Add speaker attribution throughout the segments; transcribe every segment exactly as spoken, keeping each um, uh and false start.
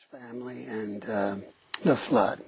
Speaker 1: family and uh, the flood.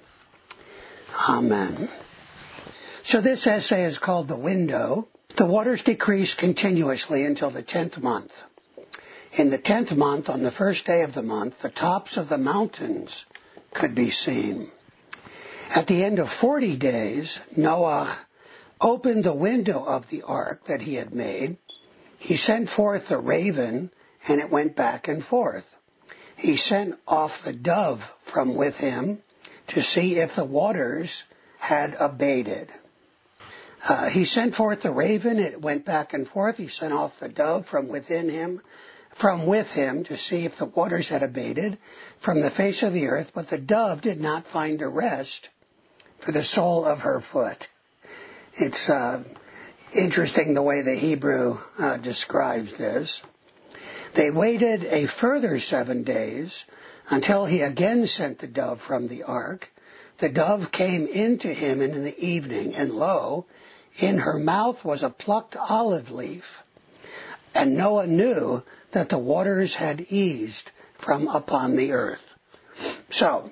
Speaker 1: Amen. So this essay is called The Window. The waters decreased continuously until the tenth month. In the tenth month, on the first day of the month, the tops of the mountains could be seen. At the end of forty days, Noah opened the window of the ark that he had made. He sent forth the raven, and it went back and forth. He sent off the dove from with him to see if the waters had abated. Uh, he sent forth the raven, it went back and forth. He sent off the dove from within him, from with him to see if the waters had abated from the face of the earth, but the dove did not find a rest for the sole of her foot. It's uh, interesting the way the Hebrew uh, describes this. They waited a further seven days until he again sent the dove from the ark. The dove came into him in the evening, and lo, in her mouth was a plucked olive leaf. And Noah knew that the waters had eased from upon the earth. So,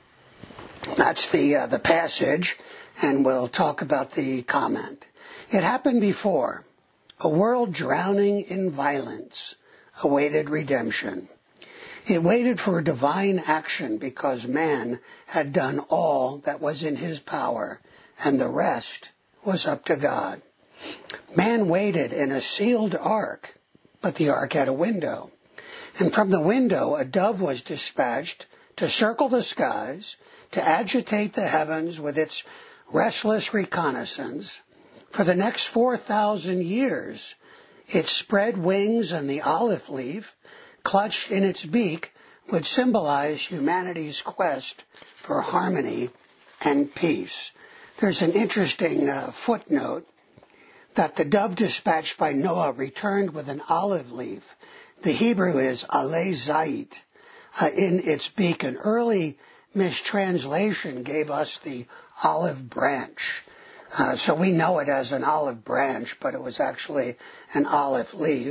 Speaker 1: that's the uh, the passage, and we'll talk about the comment. It happened before. A world drowning in violence awaited redemption. It waited for divine action because man had done all that was in his power, and the rest was up to God. Man waited in a sealed ark, but the ark had a window. And from the window a dove was dispatched to circle the skies, to agitate the heavens with its restless reconnaissance. For the next four thousand years it spread wings, and the olive leaf, clutched in its beak, would symbolize humanity's quest for harmony and peace. There's an interesting uh, footnote that the dove dispatched by Noah returned with an olive leaf. The Hebrew is alei zait uh, in its beak. An early mistranslation gave us the olive branch. Uh, so we know it as an olive branch, but it was actually an olive leaf,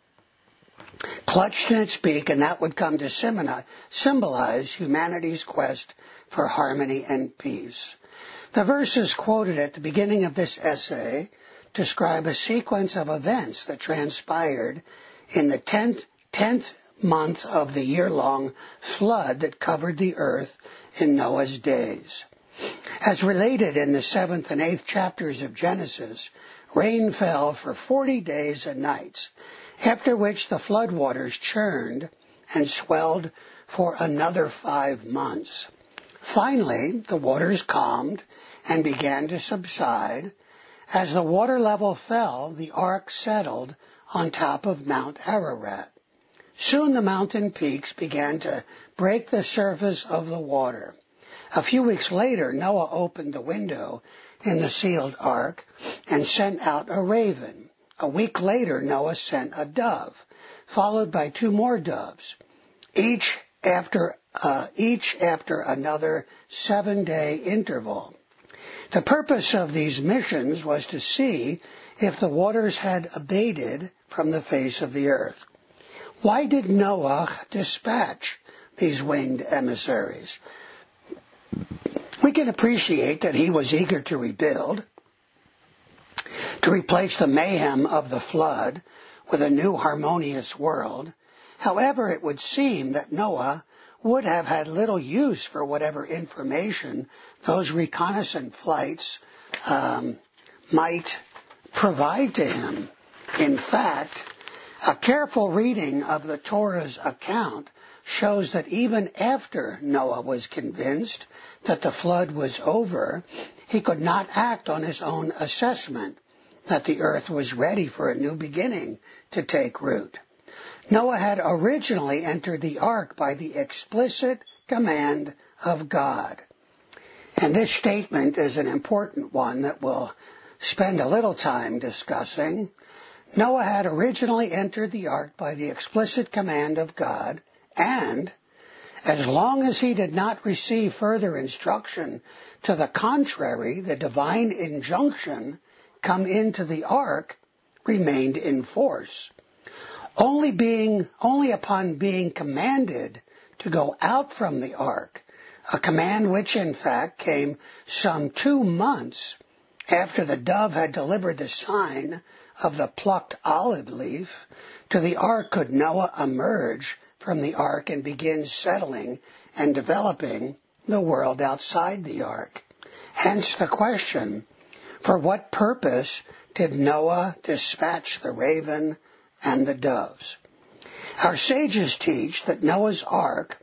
Speaker 1: clutched in its beak, and that would come to symbolize humanity's quest for harmony and peace. The verses quoted at the beginning of this essay describe a sequence of events that transpired in the tenth, tenth month of the year-long flood that covered the earth in Noah's days. As related in the seventh and eighth chapters of Genesis, rain fell for forty days and nights, after which the floodwaters churned and swelled for another five months. Finally, the waters calmed and began to subside. As the water level fell, the ark settled on top of Mount Ararat. Soon the mountain peaks began to break the surface of the water. A few weeks later, Noah opened the window in the sealed ark and sent out a raven. A week later, Noah sent a dove, followed by two more doves, each after uh, each after another seven-day interval. The purpose of these missions was to see if the waters had abated from the face of the earth. Why did Noah dispatch these winged emissaries? We can appreciate that he was eager to rebuild, to replace the mayhem of the flood with a new harmonious world. However, it would seem that Noah would have had little use for whatever information those reconnaissance flights um, might provide to him. In fact, a careful reading of the Torah's account shows that even after Noah was convinced that the flood was over, he could not act on his own assessment that the earth was ready for a new beginning to take root. Noah had originally entered the ark by the explicit command of God. And this statement is an important one that we'll spend a little time discussing. Noah had originally entered the ark by the explicit command of God, and as long as he did not receive further instruction to the contrary, the divine injunction, "Come into the ark," remained in force. Only being, only upon being commanded to go out from the ark, a command which in fact came some two months after the dove had delivered the sign of the plucked olive leaf. To the ark could Noah emerge from the ark and begin settling and developing the world outside the ark. Hence the question, for what purpose did Noah dispatch the raven and the doves? Our sages teach that Noah's ark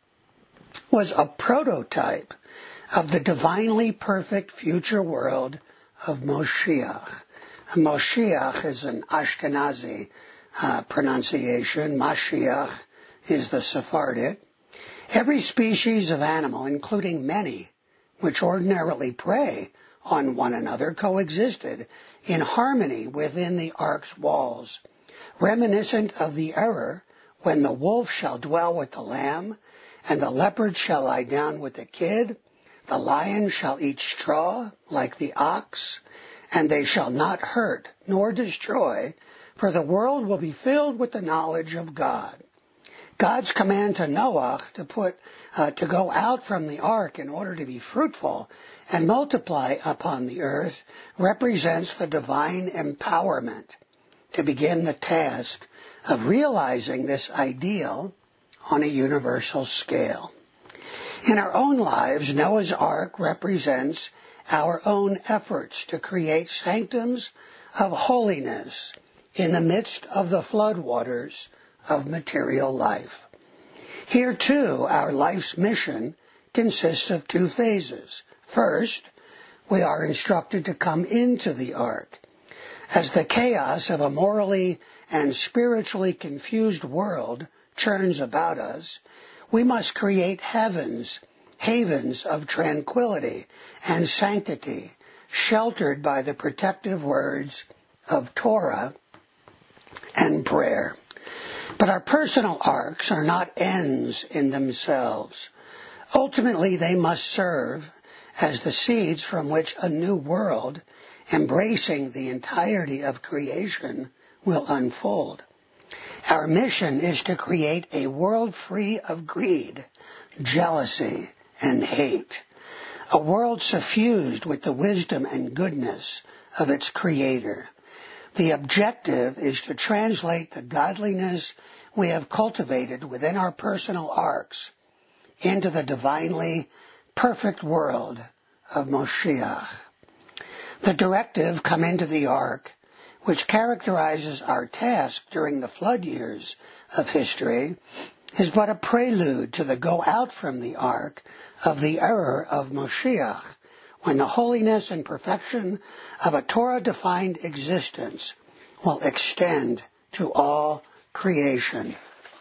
Speaker 1: was a prototype of the divinely perfect future world of Moshiach. Moshiach is an Ashkenazi uh, pronunciation. Mashiach is the Sephardic. Every species of animal, including many which ordinarily prey on one another, coexisted in harmony within the ark's walls, reminiscent of the error when the wolf shall dwell with the lamb, and the leopard shall lie down with the kid, the lion shall eat straw like the ox, and they shall not hurt nor destroy, for the world will be filled with the knowledge of God. God's command to Noah to put uh, to go out from the ark in order to be fruitful and multiply upon the earth represents the divine empowerment to begin the task of realizing this ideal on a universal scale. In our own lives, Noah's Ark represents our own efforts to create sanctums of holiness in the midst of the floodwaters of material life. Here, too, our life's mission consists of two phases. First, we are instructed to come into the ark. As the chaos of a morally and spiritually confused world churns about us, we must create heavens, havens of tranquility and sanctity, sheltered by the protective words of Torah and prayer. But our personal arks are not ends in themselves. Ultimately, they must serve as the seeds from which a new world, embracing the entirety of creation, will unfold. Our mission is to create a world free of greed, jealousy, and hate. A world suffused with the wisdom and goodness of its Creator. The objective is to translate the godliness we have cultivated within our personal arks into the divinely perfect world of Moshiach. The directive, come into the ark, which characterizes our task during the flood years of history, is but a prelude to the go out from the ark of the era of Moshiach, when the holiness and perfection of a Torah-defined existence will extend to all creation.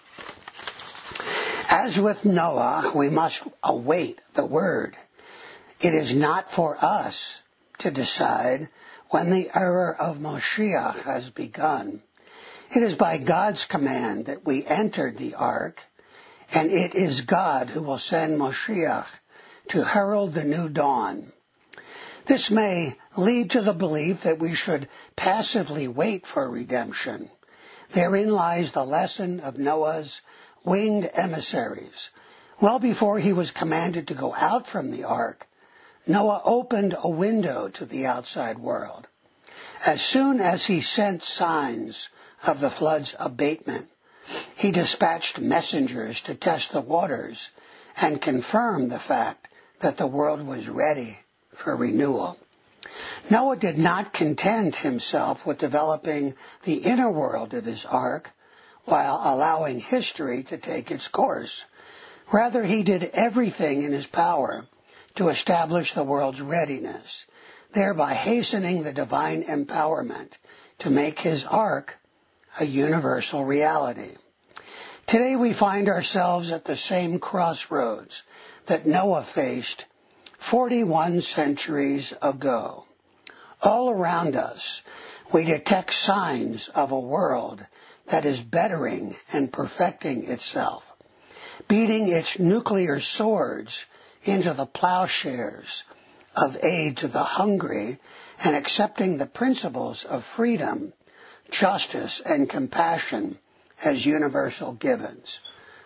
Speaker 1: As with Noah, we must await the word. It is not for us to decide when the era of Moshiach has begun. It is by God's command that we entered the ark, and it is God who will send Moshiach to herald the new dawn. This may lead to the belief that we should passively wait for redemption. Therein lies the lesson of Noah's winged emissaries. Well before he was commanded to go out from the ark, Noah opened a window to the outside world. As soon as he sensed signs of the flood's abatement, he dispatched messengers to test the waters and confirm the fact that the world was ready for renewal. Noah did not content himself with developing the inner world of his ark while allowing history to take its course. Rather, he did everything in his power to establish the world's readiness, thereby hastening the divine empowerment to make his ark a universal reality. Today we find ourselves at the same crossroads that Noah faced forty-one centuries ago. All around us, we detect signs of a world that is bettering and perfecting itself, beating its nuclear swords into the plowshares of aid to the hungry and accepting the principles of freedom, justice, and compassion as universal givens.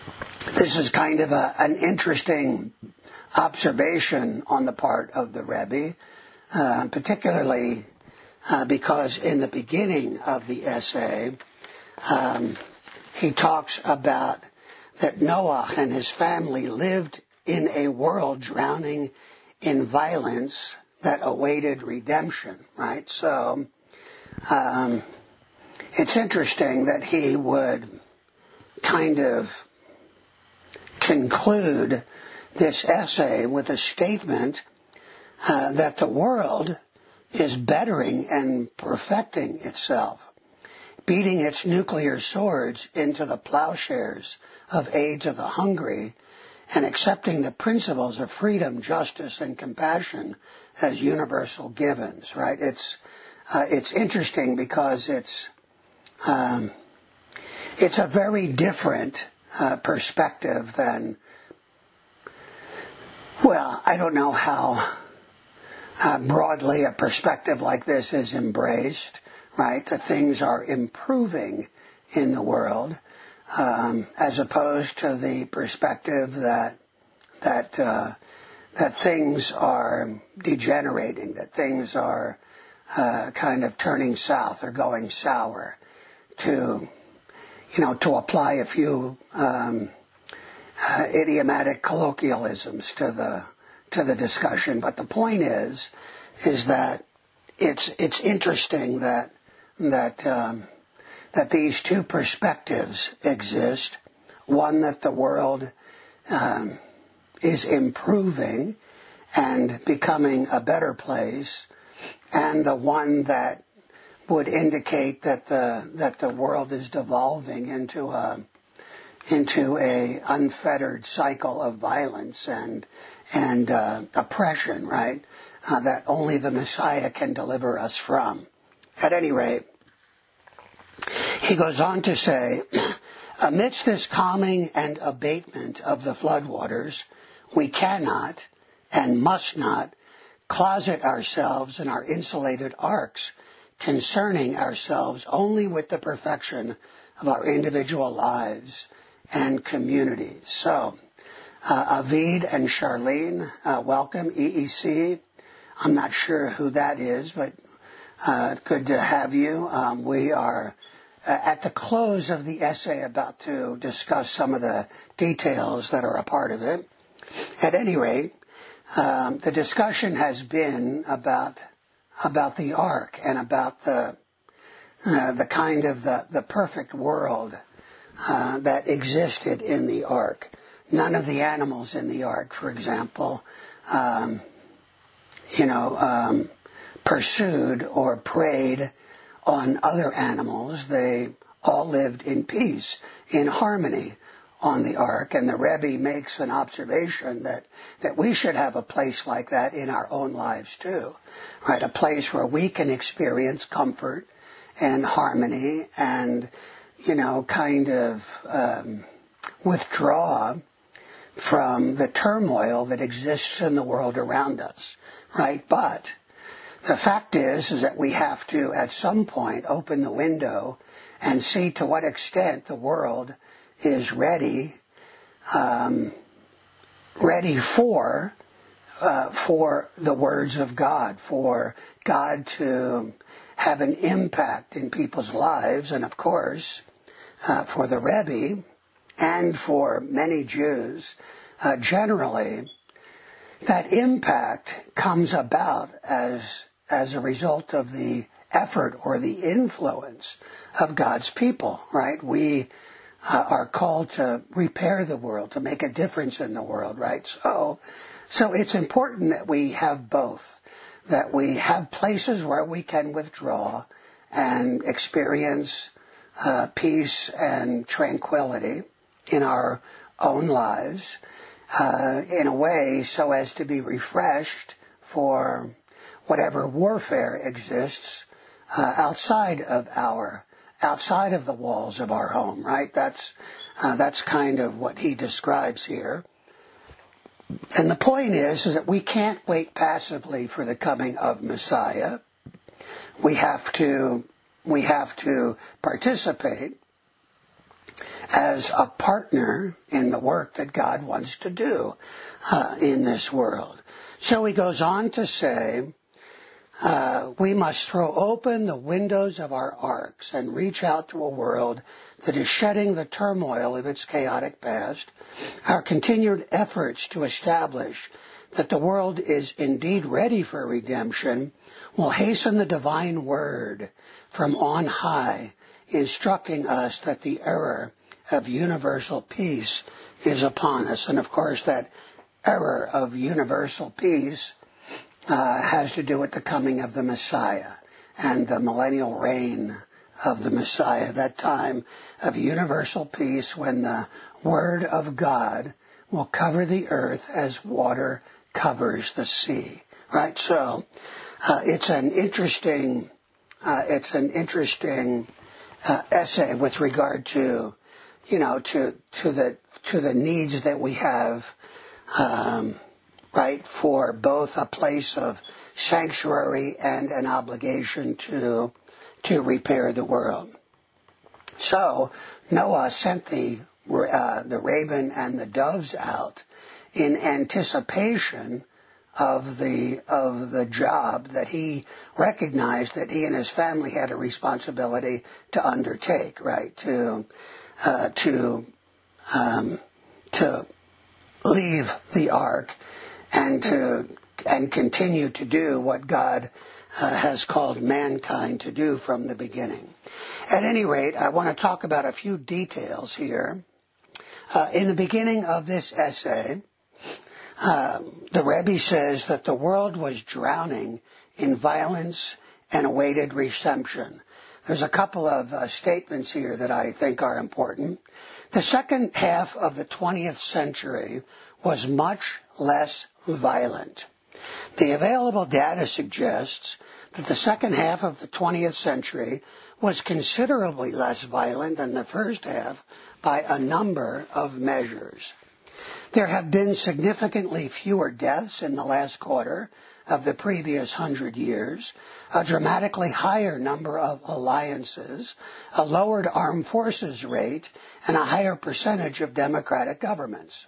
Speaker 1: this is kind of a, an interesting observation on the part of the Rebbe, uh, particularly uh, because in the beginning of the essay, um, he talks about that Noah and his family lived in a world drowning in violence that awaited redemption, right? So um, it's interesting that he would kind of conclude this essay with a statement uh, that the world is bettering and perfecting itself, beating its nuclear swords into the plowshares of aid to the hungry, and accepting the principles of freedom, justice, and compassion as universal givens. Right? It's uh, it's interesting because it's um, it's a very different uh, perspective than. Well, I don't know how uh, broadly a perspective like this is embraced. Right? That things are improving in the world, um, as opposed to the perspective that that uh, that things are degenerating, that things are uh, kind of turning south or going sour. To you know, to apply a few um, uh, idiomatic colloquialisms to the to the discussion, but the point is, is that it's it's interesting that. that um, that these two perspectives exist. One, that the world um, is improving and becoming a better place, and the one that would indicate that the that the world is devolving into a into a unfettered cycle of violence and and uh, oppression, right? Uh, that only the Messiah can deliver us from. At any rate, he goes on to say, amidst this calming and abatement of the floodwaters, we cannot and must not closet ourselves in our insulated arks, concerning ourselves only with the perfection of our individual lives and communities. So, uh, Avid and Charlene, uh, welcome, E E C. I'm not sure who that is, but uh, good to have you. Um, we are uh, at the close of the essay about to discuss some of the details that are a part of it. At any rate, um, the discussion has been about about the ark and about the uh, the kind of the, the perfect world uh, that existed in the ark. None of the animals in the ark, for example, um, you know, um, pursued or preyed on other animals. They all lived in peace, in harmony on the ark. And the Rebbe makes an observation that, that we should have a place like that in our own lives too, right? A place where we can experience comfort and harmony and, you know, kind of um, withdraw from the turmoil that exists in the world around us, right? But the fact is, is that we have to, at some point, open the window and see to what extent the world is ready, um, ready for, uh, for the words of God, for God to have an impact in people's lives, and of course, uh, for the Rebbe and for many Jews, uh, generally, that impact comes about as as a result of the effort or the influence of God's people, right? We uh, are called to repair the world, to make a difference in the world, right? So, so it's important that we have both, that we have places where we can withdraw and experience uh, peace and tranquility in our own lives, uh, in a way so as to be refreshed for whatever warfare exists uh, outside of our, outside of the walls of our home, right? That's uh, that's kind of what he describes here. And the point is, is that we can't wait passively for the coming of Messiah. We have to we have to participate as a partner in the work that God wants to do uh, in this world. So he goes on to say, uh, we must throw open the windows of our arks and reach out to a world that is shedding the turmoil of its chaotic past. Our continued efforts to establish that the world is indeed ready for redemption will hasten the divine word from on high, instructing us that the era of universal peace is upon us. And of course, that era of universal peace uh, has to do with the coming of the Messiah and the millennial reign of the Messiah, that time of universal peace when the word of God will cover the earth as water covers the sea. Right? So uh, it's an interesting, uh, it's an interesting uh, essay with regard to, you know, to to the to the needs that we have, um, right, for both a place of sanctuary and an obligation to to repair the world. So Noah sent the uh, the raven and the doves out in anticipation of the of the job that he recognized that he and his family had a responsibility to undertake, right? To uh, to um, to leave the ark and to and continue to do what God uh, has called mankind to do from the beginning. At any rate, I want to talk about a few details here. Uh, in the beginning of this essay, Uh, the Rebbe says that the world was drowning in violence and awaited redemption. There's a couple of uh, statements here that I think are important. The second half of the twentieth century was much less violent. The available data suggests that the second half of the twentieth century was considerably less violent than the first half by a number of measures. There have been significantly fewer deaths in the last quarter of the previous hundred years, a dramatically higher number of alliances, a lowered armed forces rate, and a higher percentage of democratic governments.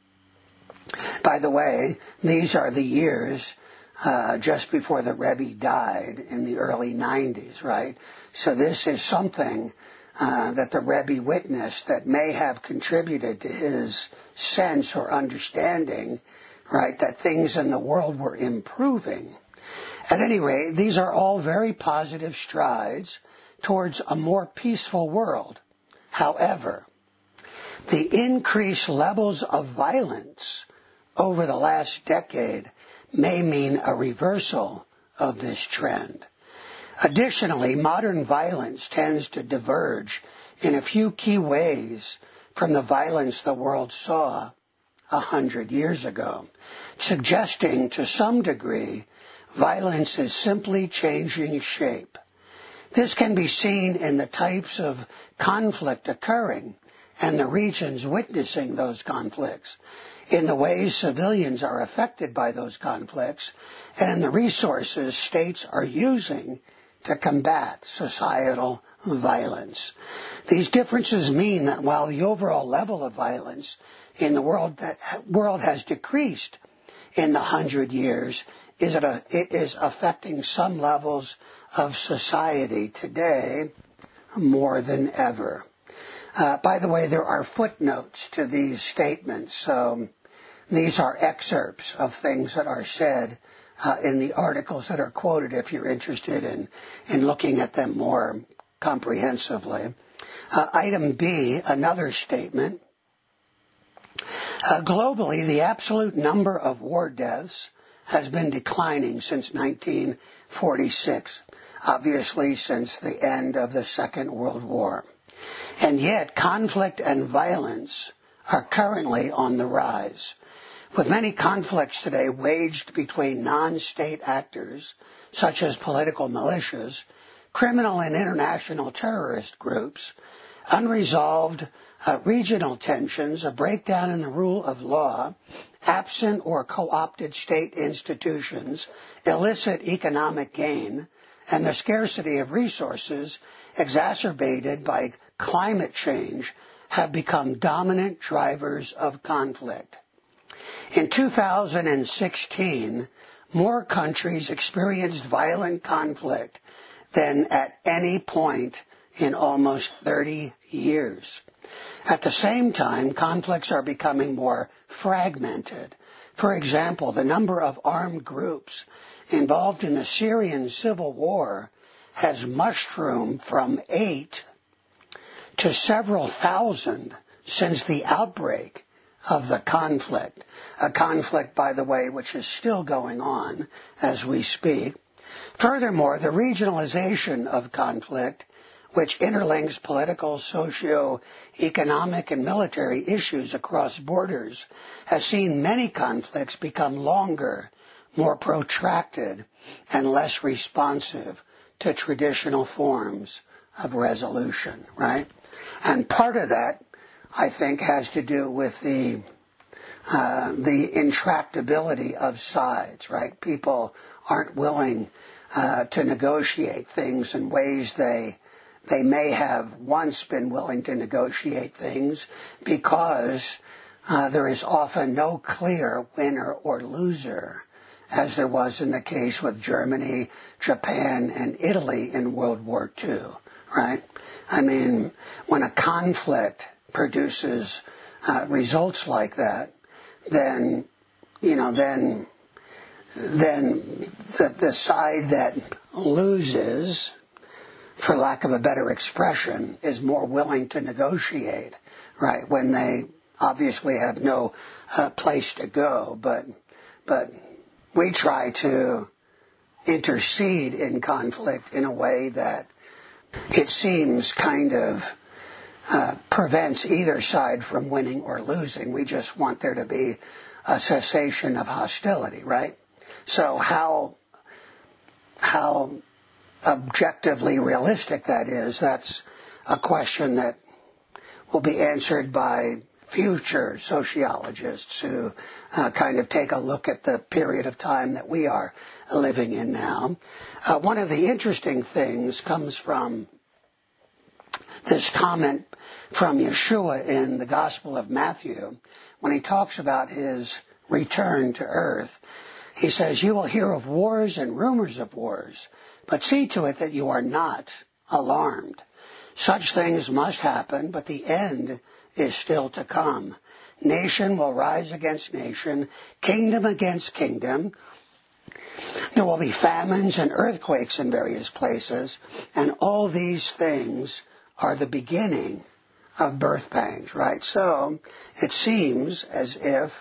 Speaker 1: By the way, these are the years uh, just before the Rebbe died in the early nineties, right? So this is something Uh, that the Rebbe witnessed that may have contributed to his sense or understanding, right, that things in the world were improving. At any rate, these are all very positive strides towards a more peaceful world. However, the increased levels of violence over the last decade may mean a reversal of this trend. Additionally, modern violence tends to diverge in a few key ways from the violence the world saw a hundred years ago, suggesting to some degree violence is simply changing shape. This can be seen in the types of conflict occurring and the regions witnessing those conflicts, in the ways civilians are affected by those conflicts, and in the resources states are using to combat societal violence. These differences mean that while the overall level of violence in the world that world has decreased in the hundred years, is it, a, it is affecting some levels of society today more than ever. Uh, by the way, there are footnotes to these statements, so these are excerpts of things that are said Uh, in the articles that are quoted if you're interested in, in looking at them more comprehensively. Uh, item B, another statement. Uh, globally, the absolute number of war deaths has been declining since nineteen forty-six, obviously since the end of the Second World War. And yet, conflict and violence are currently on the rise. With many conflicts today waged between non-state actors, such as political militias, criminal and international terrorist groups, unresolved uh, regional tensions, a breakdown in the rule of law, absent or co-opted state institutions, illicit economic gain, and the scarcity of resources exacerbated by climate change have become dominant drivers of conflict. In two thousand sixteen, more countries experienced violent conflict than at any point in almost thirty years. At the same time, conflicts are becoming more fragmented. For example, the number of armed groups involved in the Syrian civil war has mushroomed from eight to several thousand since the outbreak of the conflict. A conflict, by the way, which is still going on as we speak. Furthermore, the regionalization of conflict, which interlinks political, socio-economic, and military issues across borders, has seen many conflicts become longer, more protracted, and less responsive to traditional forms of resolution, right? And part of that, I think, has to do with the uh, the intractability of sides, right? People aren't willing uh, to negotiate things in ways they they may have once been willing to negotiate things because uh, there is often no clear winner or loser, as there was in the case with Germany, Japan, and Italy in World War Two, right? I mean, when a conflict produces uh, results like that, then, you know, then, then the, the side that loses, for lack of a better expression, is more willing to negotiate, right? When they obviously have no uh, place to go, but, but we try to intercede in conflict in a way that it seems kind of uh, prevents either side from winning or losing. We just want there to be a cessation of hostility, right? So how how objectively realistic that is, that's a question that will be answered by future sociologists who uh, kind of take a look at the period of time that we are living in now. Uh, one of the interesting things comes from this comment from Yeshua in the Gospel of Matthew when he talks about his return to earth. He says, "You will hear of wars and rumors of wars, but see to it that you are not alarmed. Such things must happen, but the end is still to come. Nation will rise against nation, kingdom against kingdom. There will be famines and earthquakes in various places, and all these things are the beginning of birth pangs," right? So it seems as if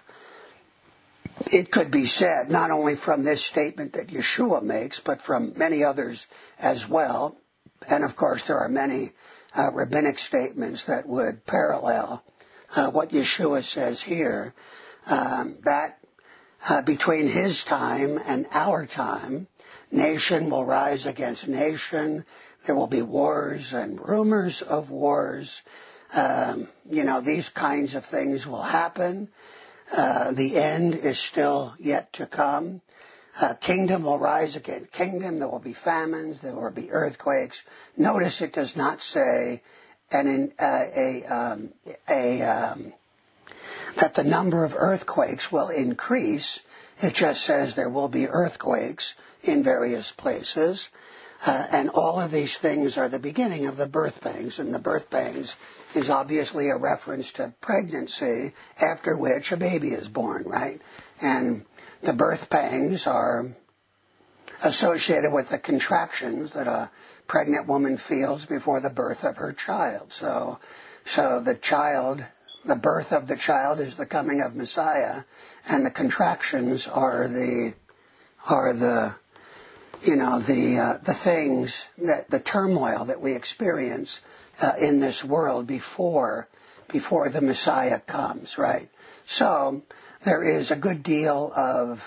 Speaker 1: it could be said, not only from this statement that Yeshua makes, but from many others as well. And of course, there are many uh, rabbinic statements that would parallel uh, what Yeshua says here, um, that uh, between his time and our time, nation will rise against nation. There will be wars and rumors of wars. Um, you know, these kinds of things will happen. Uh, the end is still yet to come. Uh, kingdom will rise against kingdom. There will be famines. There will be earthquakes. Notice it does not say an, in, uh, a, um, a, um, that the number of earthquakes will increase. It just says there will be earthquakes in various places. Uh, and all of these things are the beginning of the birth pangs, and the birth pangs is obviously a reference to pregnancy, after which a baby is born, right? And the birth pangs are associated with the contractions that a pregnant woman feels before the birth of her child. So, so the child, the birth of the child is the coming of Messiah, and the contractions are the, are the, you know, the uh, the things that the turmoil that we experience uh, in this world before before the Messiah comes, right? So there is a good deal of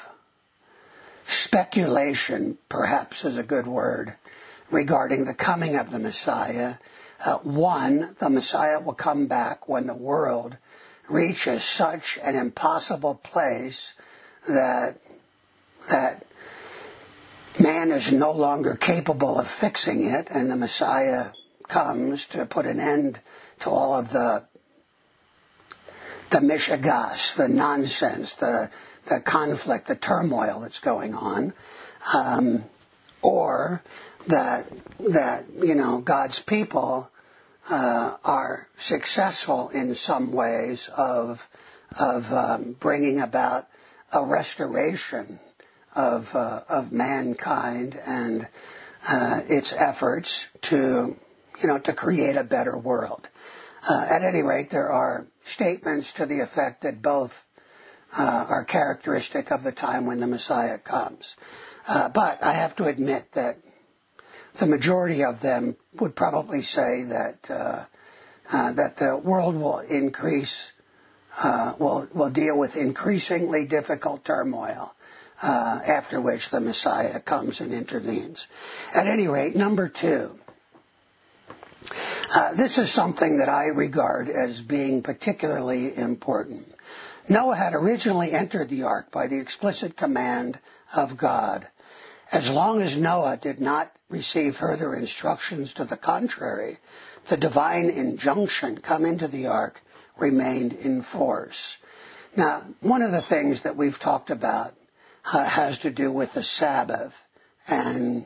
Speaker 1: speculation, perhaps is a good word, regarding the coming of the Messiah. Uh, one, the Messiah will come back when the world reaches such an impossible place that that man is no longer capable of fixing it, and the Messiah comes to put an end to all of the the mishigas, the nonsense, the, the conflict, the turmoil that's going on, um, or that, that, you know, God's people uh, are successful in some ways of, of um, bringing about a restoration of, uh, of mankind and uh, its efforts to, you know, to create a better world. Uh, at any rate, there are statements to the effect that both uh, are characteristic of the time when the Messiah comes. Uh, but I have to admit that the majority of them would probably say that uh, uh, that the world will increase, uh, will will deal with increasingly difficult turmoil, uh, after which the Messiah comes and intervenes. At any rate, number two. Uh, this is something that I regard as being particularly important. Noah had originally entered the ark by the explicit command of God. As long as Noah did not receive further instructions to the contrary, the divine injunction, come into the ark, remained in force. Now, one of the things that we've talked about uh, has to do with the Sabbath and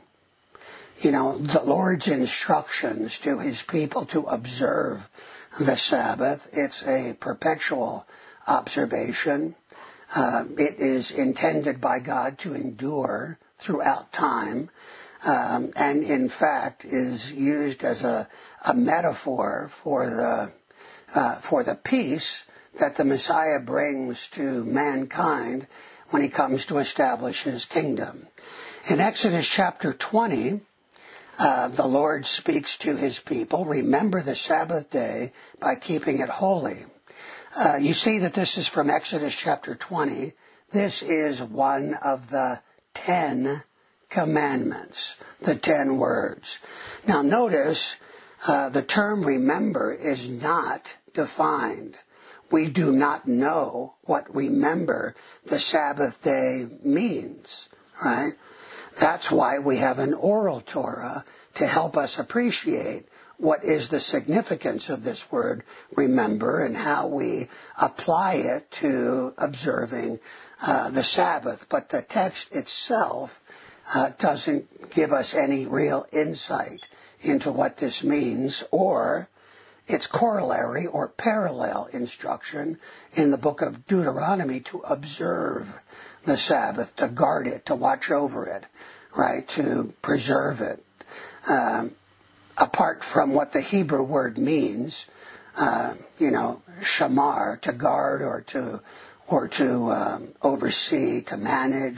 Speaker 1: You know, the Lord's instructions to His people to observe the Sabbath. It's a perpetual observation. Uh, it is intended by God to endure throughout time, um, and in fact is used as a, a metaphor for the uh, for the peace that the Messiah brings to mankind when He comes to establish His kingdom. In Exodus chapter twenty, Uh, the Lord speaks to His people, remember the Sabbath day by keeping it holy. Uh, you see that this is from Exodus chapter twenty. This is one of the ten commandments, the ten words. Now notice, uh, the term remember is not defined. We do not know what remember the Sabbath day means, right? That's why we have an oral Torah to help us appreciate what is the significance of this word remember and how we apply it to observing uh, the Sabbath. But the text itself uh, doesn't give us any real insight into what this means or its corollary or parallel instruction in the book of Deuteronomy to observe the Sabbath, to guard it, to watch over it, right, to preserve it. Um, apart from what the Hebrew word means, uh, you know, shamar, to guard or to or to um, oversee, to manage.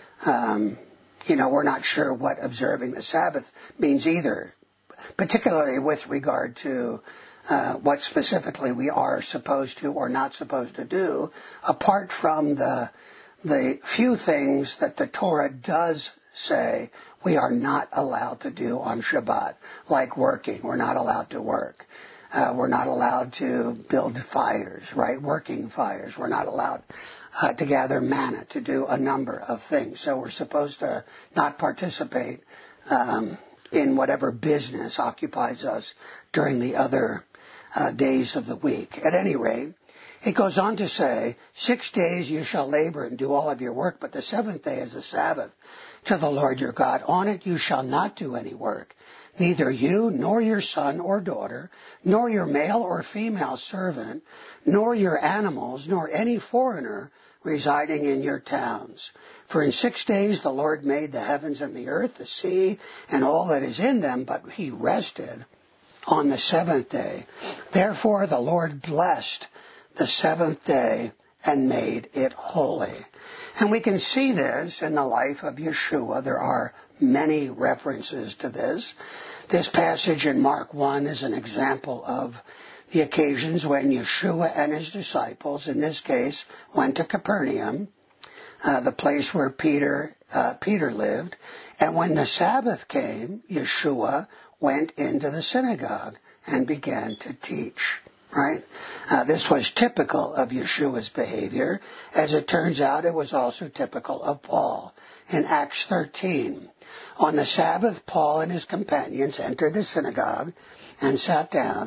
Speaker 1: Um, you know, we're not sure what observing the Sabbath means either, particularly with regard to uh, what specifically we are supposed to or not supposed to do, apart from the the few things that the Torah does say we are not allowed to do on Shabbat, like working. We're not allowed to work. Uh, we're not allowed to build fires, right? Working fires. We're not allowed uh, to gather manna, to do a number of things. So we're supposed to not participate um, in whatever business occupies us during the other uh, days of the week. At any rate, it goes on to say, six days you shall labor and do all of your work, but the seventh day is a Sabbath to the Lord your God. On it you shall not do any work, neither you, nor your son or daughter, nor your male or female servant, nor your animals, nor any foreigner residing in your towns. For in six days the Lord made the heavens and the earth, the sea, and all that is in them, but He rested on the seventh day. Therefore the Lord blessed the seventh day and made it holy. And we can see this in the life of Yeshua. There are many references to this. This passage in Mark one is an example of the occasions when Yeshua and His disciples, in this case, went to Capernaum, uh, the place where Peter, uh, Peter lived. And when the Sabbath came, Yeshua went into the synagogue and began to teach. Right? Uh, this was typical of Yeshua's behavior. As it turns out, it was also typical of Paul. In Acts thirteen, on the Sabbath, Paul and his companions entered the synagogue and sat down,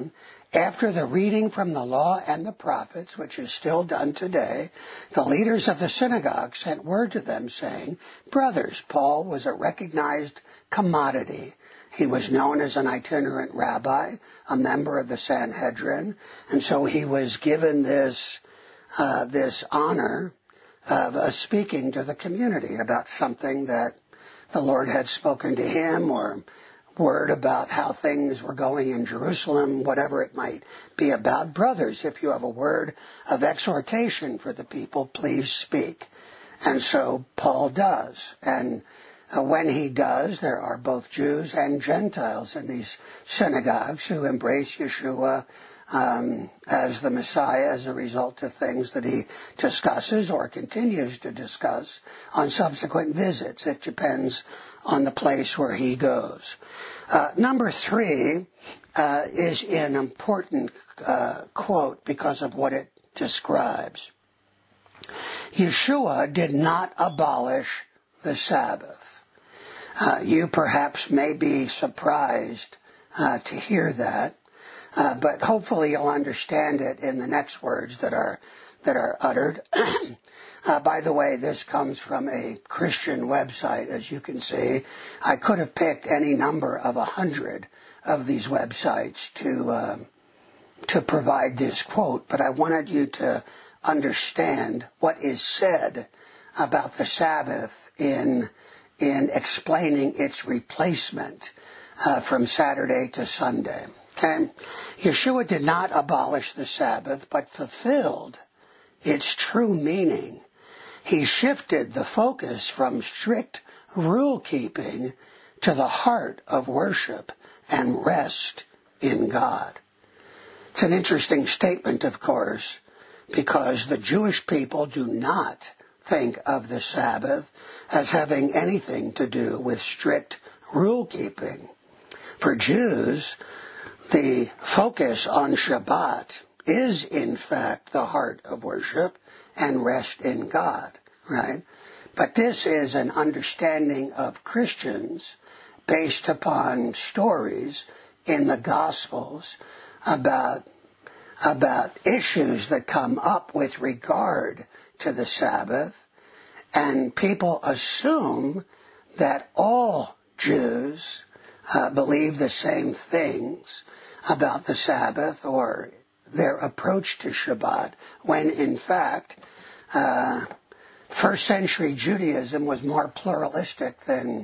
Speaker 1: After the reading from the law and the prophets, which is still done today, the leaders of the synagogue sent word to them saying, "Brothers, Paul was a recognized commodity. He was known as an itinerant rabbi, a member of the Sanhedrin, and so he was given this uh, this honor of uh, speaking to the community about something that the Lord had spoken to him, or word about how things were going in Jerusalem, whatever it might be about. Brothers, if you have a word of exhortation for the people, please speak." And so Paul does. And uh, when he does, there are both Jews and Gentiles in these synagogues who embrace Yeshua um, as the Messiah as a result of things that he discusses or continues to discuss on subsequent visits. It depends on the place where he goes. Uh, number three uh, is an important uh, quote because of what it describes. Yeshua did not abolish the Sabbath. Uh, you perhaps may be surprised uh, to hear that, uh, but hopefully you'll understand it in the next words that are that are uttered. Uh, by the way, this comes from a Christian website, as you can see. I could have picked any number of a hundred of these websites to uh, to provide this quote, but I wanted you to understand what is said about the Sabbath in in explaining its replacement uh, from Saturday to Sunday. Okay? Yeshua did not abolish the Sabbath, but fulfilled its true meaning. He shifted the focus from strict rule-keeping to the heart of worship and rest in God. It's an interesting statement, of course, because the Jewish people do not think of the Sabbath as having anything to do with strict rule-keeping. For Jews, the focus on Shabbat is, in fact, the heart of worship and rest in God, right? But this is an understanding of Christians based upon stories in the Gospels about, about issues that come up with regard to the Sabbath, and people assume that all Jews uh, believe the same things about the Sabbath or their approach to Shabbat, when in fact uh, first century Judaism was more pluralistic than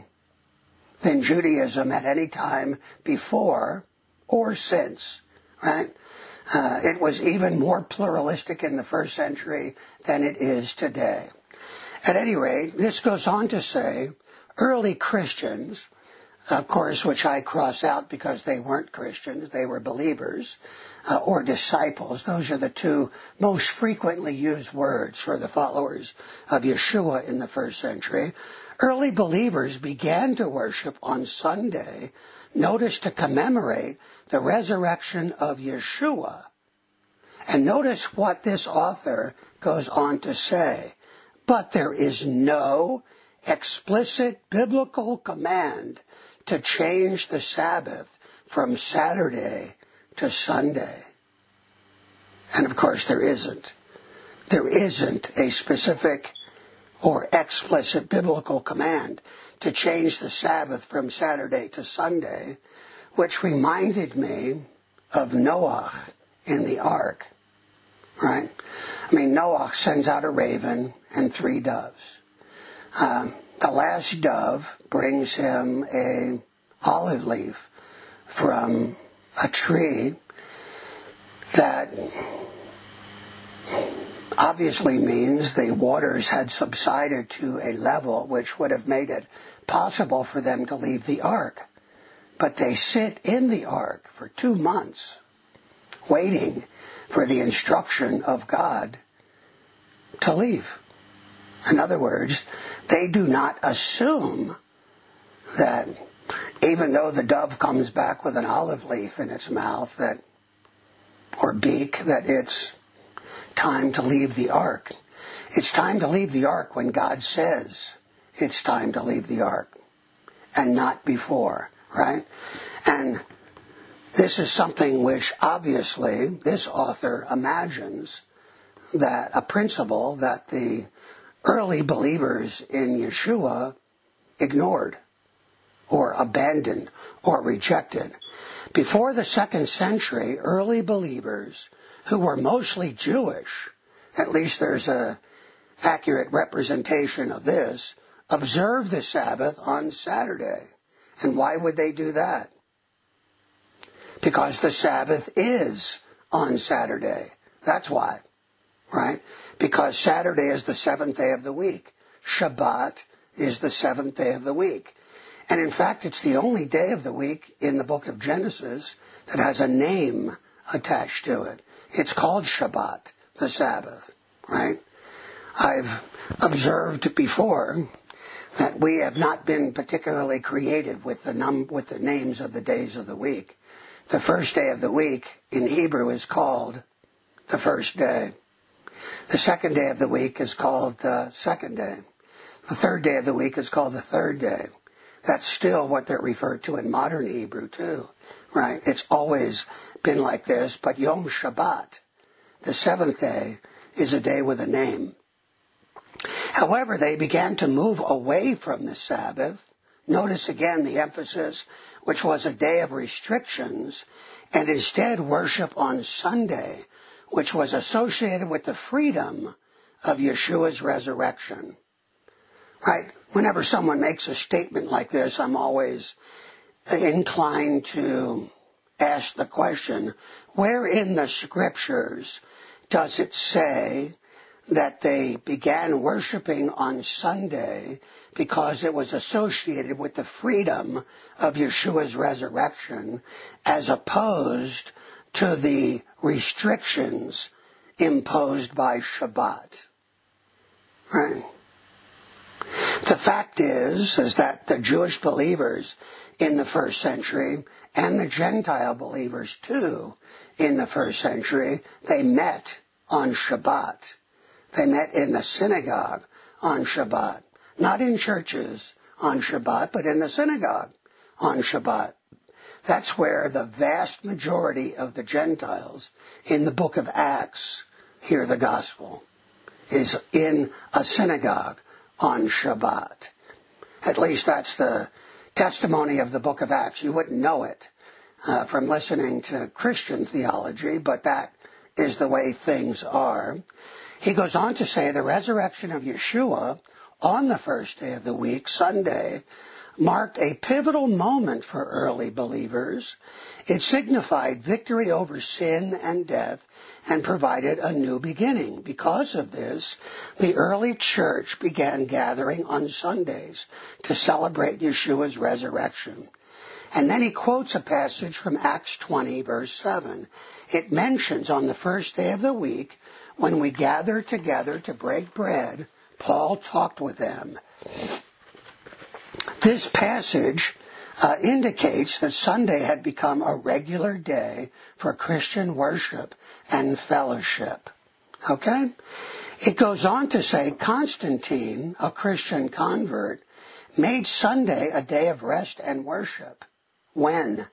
Speaker 1: than Judaism at any time before or since, right? Uh, it was even more pluralistic in the first century than it is today. At any rate, this goes on to say, early Christians, of course, which I cross out because they weren't Christians, they were believers, uh, or disciples. Those are the two most frequently used words for the followers of Yeshua in the first century. Early believers began to worship on Sunday, notice to commemorate the resurrection of Yeshua. And notice what this author goes on to say. But there is no explicit biblical command to change the Sabbath from Saturday to Sunday. And of course there isn't. There isn't a specific or explicit biblical command to change the Sabbath from Saturday to Sunday, which reminded me of Noah in the ark, right? I mean, Noah sends out a raven and three doves. Um, the last dove brings him a olive leaf from a tree that obviously means the waters had subsided to a level which would have made it possible for them to leave the ark. But they sit in the ark for two months waiting for the instruction of God to leave. In other words, they do not assume that even though the dove comes back with an olive leaf in its mouth that, or beak, that it's time to leave the ark. It's time to leave the ark when God says it's time to leave the ark, and not before, right? And This is something which obviously this author imagines that a principle that the early believers in Yeshua ignored or abandoned or rejected. Before the second century, early believers who were mostly Jewish, at least there's a accurate representation of this, observed the Sabbath on Saturday. And why would they do that? Because the Sabbath is on Saturday. That's why, right? Because Saturday is the seventh day of the week. Shabbat is the seventh day of the week. And in fact, it's the only day of the week in the book of Genesis that has a name attached to it. It's called Shabbat, the Sabbath, right? I've observed before that we have not been particularly creative with the num- with the names of the days of the week. The first day of the week in Hebrew is called the first day. The second day of the week is called the second day. The third day of the week is called the third day. That's still what they're referred to in modern Hebrew too, right? It's always been like this, but Yom Shabbat, the seventh day, is a day with a name. However, they began to move away from the Sabbath. Notice again the emphasis, which was a day of restrictions, and instead worship on Sunday, which was associated with the freedom of Yeshua's resurrection. Right? Whenever someone makes a statement like this, I'm always inclined to ask the question, where in the scriptures does it say that they began worshiping on Sunday because it was associated with the freedom of Yeshua's resurrection, as opposed to the restrictions imposed by Shabbat? Right? The fact is, is that the Jewish believers in the first century and the Gentile believers too in the first century, they met on Shabbat. They met in the synagogue on Shabbat. Not in churches on Shabbat, but in the synagogue on Shabbat. That's where the vast majority of the Gentiles in the book of Acts hear the gospel, is in a synagogue on Shabbat. At least that's the testimony of the book of Acts. You wouldn't know it uh, from listening to Christian theology, but that is the way things are. He goes on to say the resurrection of Yeshua on the first day of the week, Sunday, marked a pivotal moment for early believers. It signified victory over sin and death and provided a new beginning. Because of this, the early church began gathering on Sundays to celebrate Yeshua's resurrection. And then he quotes a passage from Acts twenty, verse seven. It mentions on the first day of the week, when we gathered together to break bread, Paul talked with them. This passage uh, indicates that Sunday had become a regular day for Christian worship and fellowship. Okay? It goes on to say Constantine, a Christian convert, made Sunday a day of rest and worship. When?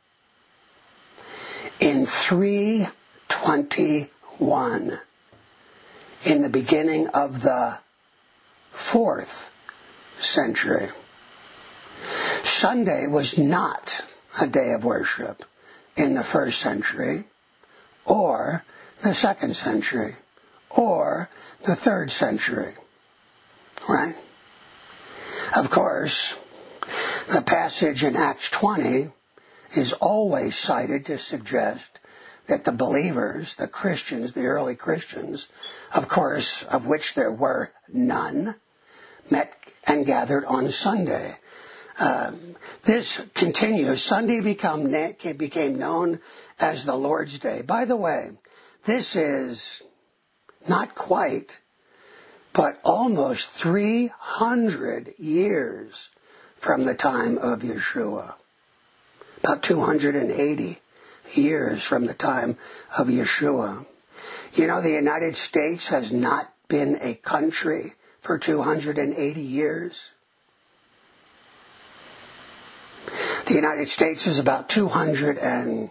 Speaker 1: In three twenty-one. In the beginning of the fourth century. Sunday was not a day of worship in the first century, or the second century, or the third century. Right? Of course, the passage in Acts twenty is always cited to suggest that the believers, the Christians, the early Christians, of course, of which there were none, met and gathered on Sunday. Um, this continues. Sunday become, became known as the Lord's Day. By the way, this is not quite, but almost three hundred years from the time of Yeshua. About two hundred eighty years from the time of Yeshua. You know, the United States has not been a country for two hundred eighty years. The United States is about two hundred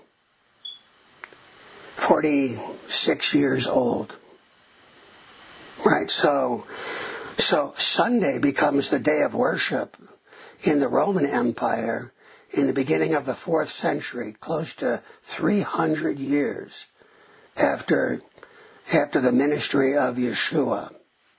Speaker 1: forty-six years old. Right, so, so Sunday becomes the day of worship in the Roman Empire in the beginning of the fourth century, close to three hundred years after, after the ministry of Yeshua.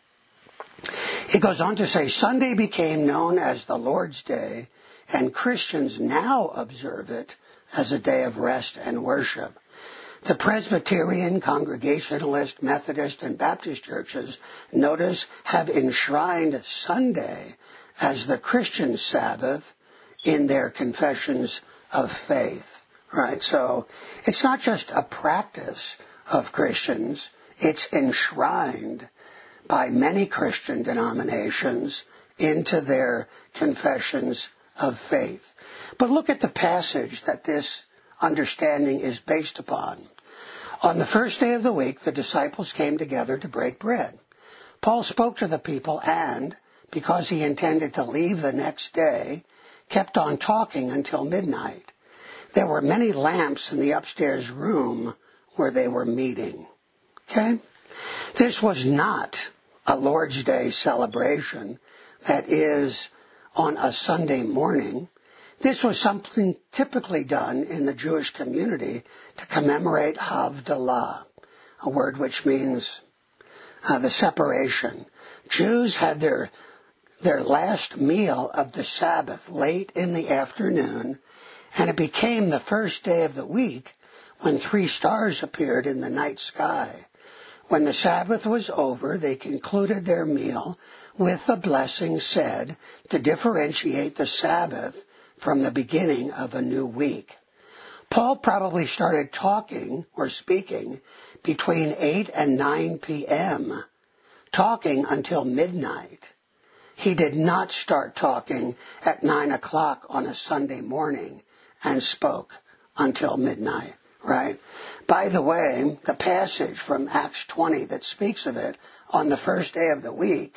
Speaker 1: It goes on to say, Sunday became known as the Lord's Day, and Christians now observe it as a day of rest and worship. The Presbyterian, Congregationalist, Methodist, and Baptist churches, notice, have enshrined Sunday as the Christian Sabbath in their confessions of faith. Right? So it's not just a practice of Christians, it's enshrined by many Christian denominations into their confessions of faith. But look at the passage that this understanding is based upon. On the first day of the week, the disciples came together to break bread. Paul spoke to the people and, because he intended to leave the next day, kept on talking until midnight. There were many lamps in the upstairs room where they were meeting. Okay? This was not a Lord's Day celebration that is on a Sunday morning. This was something typically done in the Jewish community to commemorate Havdalah, a word which means uh, the separation. Jews had their their last meal of the Sabbath late in the afternoon, and it became the first day of the week when three stars appeared in the night sky. When the Sabbath was over, they concluded their meal with the blessing said to differentiate the Sabbath from the beginning of a new week. Paul probably started talking or speaking between eight and nine p.m., talking until midnight. He did not start talking at nine o'clock on a Sunday morning and spoke until midnight, right? By the way, the passage from Acts twenty that speaks of it on the first day of the week,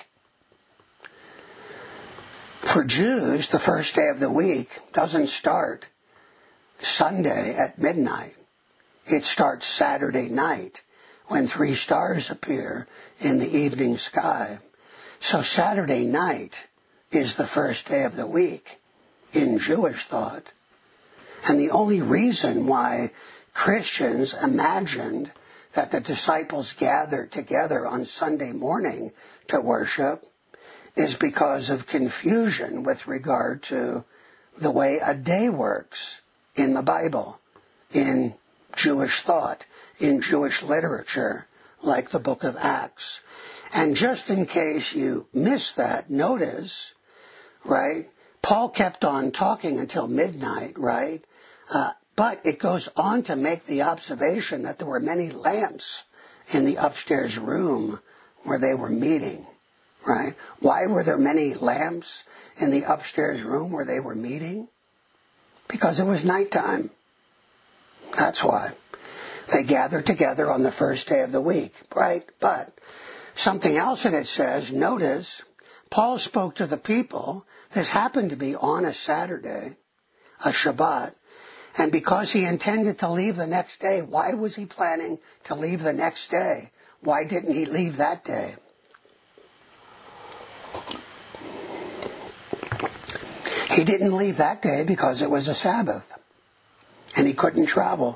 Speaker 1: for Jews, the first day of the week doesn't start Sunday at midnight. It starts Saturday night when three stars appear in the evening sky. So Saturday night is the first day of the week in Jewish thought. And the only reason why Christians imagined that the disciples gathered together on Sunday morning to worship is because of confusion with regard to the way a day works in the Bible, in Jewish thought, in Jewish literature, like the book of Acts. And just in case you missed that, notice, right, Paul kept on talking until midnight, right? Uh, but it goes on to make the observation that there were many lamps in the upstairs room where they were meeting. Right? Why were there many lamps in the upstairs room where they were meeting? Because it was nighttime. That's why. They gathered together on the first day of the week, right? But something else that it says, notice, Paul spoke to the people. This happened to be on a Saturday, a Shabbat. And because he intended to leave the next day, why was he planning to leave the next day? Why didn't he leave that day? He didn't leave that day because it was a Sabbath and he couldn't travel.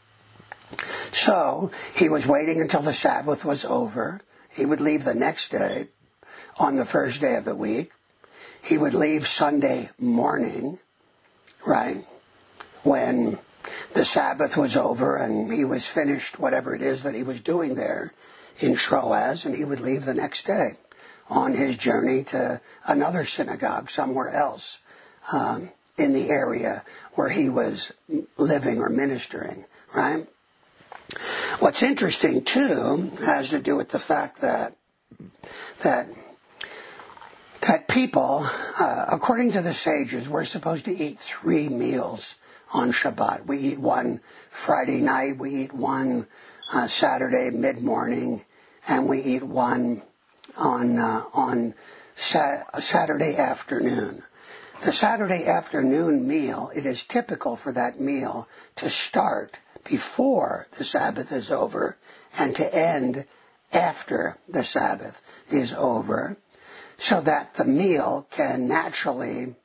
Speaker 1: So he was waiting until the Sabbath was over. He would leave the next day on the first day of the week. He would leave Sunday morning, right, when the Sabbath was over and he was finished whatever it is that he was doing there in Troas, and he would leave the next day on his journey to another synagogue somewhere else um, in the area where he was living or ministering, right? What's interesting, too, has to do with the fact that that that people, uh, according to the sages, we're supposed to eat three meals on Shabbat. We eat one Friday night, we eat one uh, Saturday mid-morning, and we eat one on uh, on sa- Saturday afternoon. The Saturday afternoon meal, it is typical for that meal to start before the Sabbath is over and to end after the Sabbath is over, so that the meal can naturally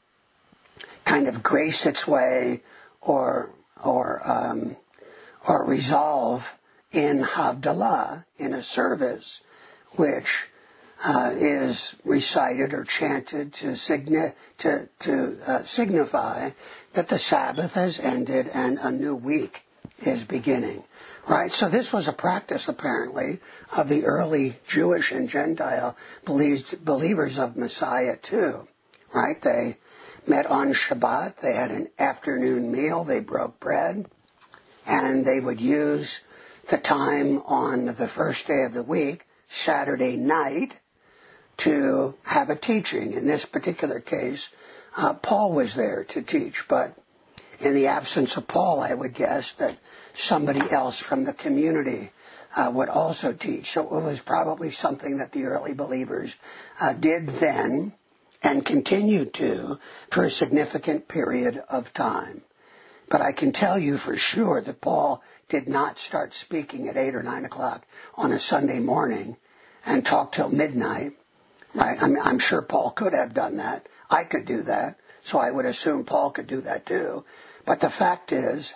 Speaker 1: kind of grace its way or or um, or resolve in Havdalah, in a service which uh, is recited or chanted to, signi- to, to uh, signify that the Sabbath has ended and a new week is beginning. Right? So this was a practice, apparently, of the early Jewish and Gentile believers of Messiah, too. Right? They met on Shabbat. They had an afternoon meal. They broke bread. And they would use the time on the first day of the week, Saturday night, to have a teaching. In this particular case, uh, Paul was there to teach, but in the absence of Paul, I would guess that somebody else from the community uh, would also teach. So it was probably something that the early believers uh, did then and continued to for a significant period of time. But I can tell you for sure that Paul did not start speaking at eight or nine o'clock on a Sunday morning and talk till midnight. Right? I'm, I'm sure Paul could have done that. I could do that. So I would assume Paul could do that too. But the fact is,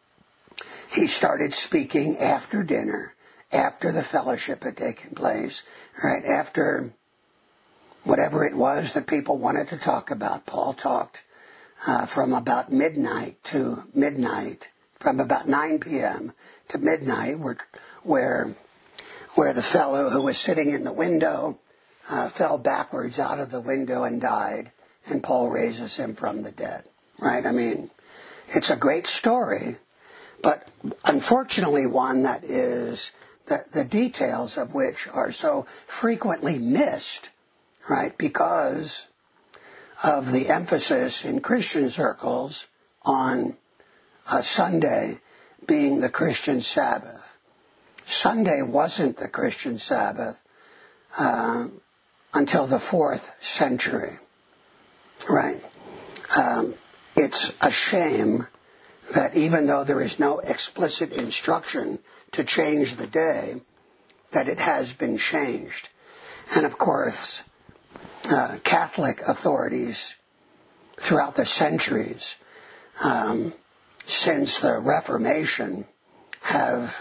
Speaker 1: he started speaking after dinner, after the fellowship had taken place, right? After whatever it was that people wanted to talk about. Paul talked uh, from about midnight to midnight, from about nine p.m. to midnight, where, where, where the fellow who was sitting in the window uh, fell backwards out of the window and died, and Paul raises him from the dead. Right? I mean, it's a great story, but unfortunately one that is, the, the details of which are so frequently missed, right, because of the emphasis in Christian circles on uh, Sunday being the Christian Sabbath. Sunday wasn't the Christian Sabbath uh, until the fourth century, right? Um, it's a shame that even though there is no explicit instruction to change the day, that it has been changed. And of course, uh, Catholic authorities throughout the centuries um, since the Reformation have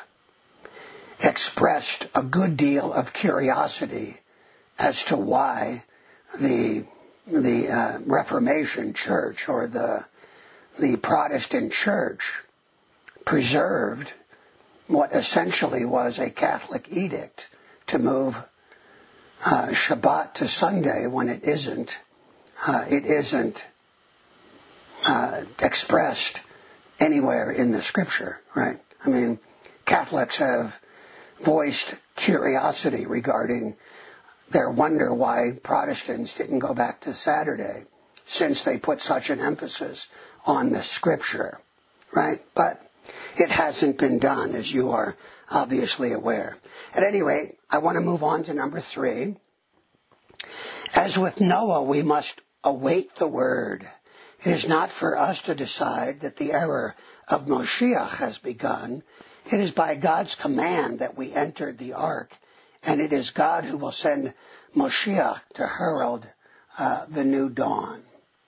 Speaker 1: expressed a good deal of curiosity as to why the the uh, Reformation Church or the the Protestant Church preserved what essentially was a Catholic edict to move uh, Shabbat to Sunday when it isn't uh, it isn't uh, expressed anywhere in the Scripture, right? I mean, Catholics have voiced curiosity regarding their wonder why Protestants didn't go back to Saturday, since they put such an emphasis on the Scripture, right? But it hasn't been done, as you are obviously aware. At any rate, I want to move on to number three. As with Noah, we must await the word. It is not for us to decide that the era of Moshiach has begun. It is by God's command that we entered the ark, and it is God who will send Moshiach to herald uh, the new dawn.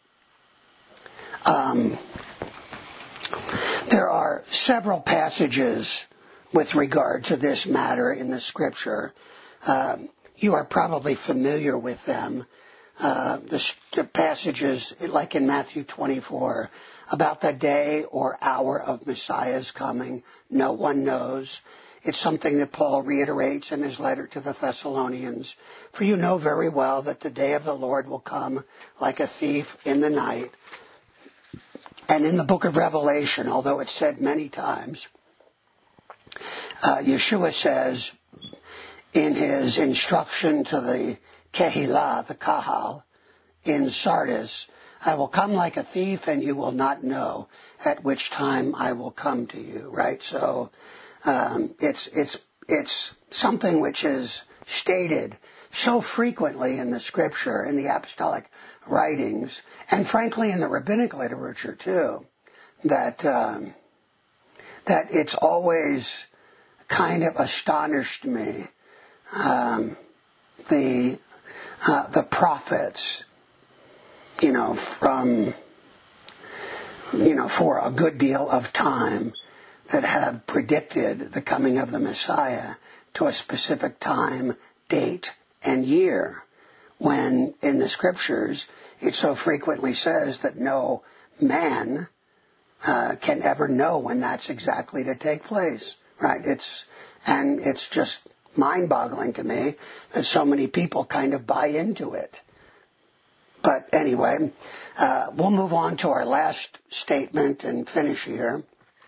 Speaker 1: Um, there are several passages with regard to this matter in the Scripture. Um, you are probably familiar with them. Uh, the, the passages, like in Matthew twenty-four, about the day or hour of Messiah's coming, no one knows. It's something that Paul reiterates in his letter to the Thessalonians. For you know very well that the day of the Lord will come like a thief in the night. And in the book of Revelation, although it's said many times, uh, Yeshua says in his instruction to the Kehillah, the Kahal, in Sardis, I will come like a thief and you will not know at which time I will come to you, right? So um, it's, it's, it's something which is stated so frequently in the scripture, in the apostolic writings, and frankly in the rabbinic literature too, that um, that it's always kind of astonished me. Um, the uh, the prophets, you know, from you know for a good deal of time, that have predicted the coming of the Messiah to a specific time, date, and year, when in the scriptures it so frequently says that no man uh, can ever know when that's exactly to take place, right? It's and it's just mind-boggling to me that so many people kind of buy into it. But anyway, uh, we'll move on to our last statement and finish here.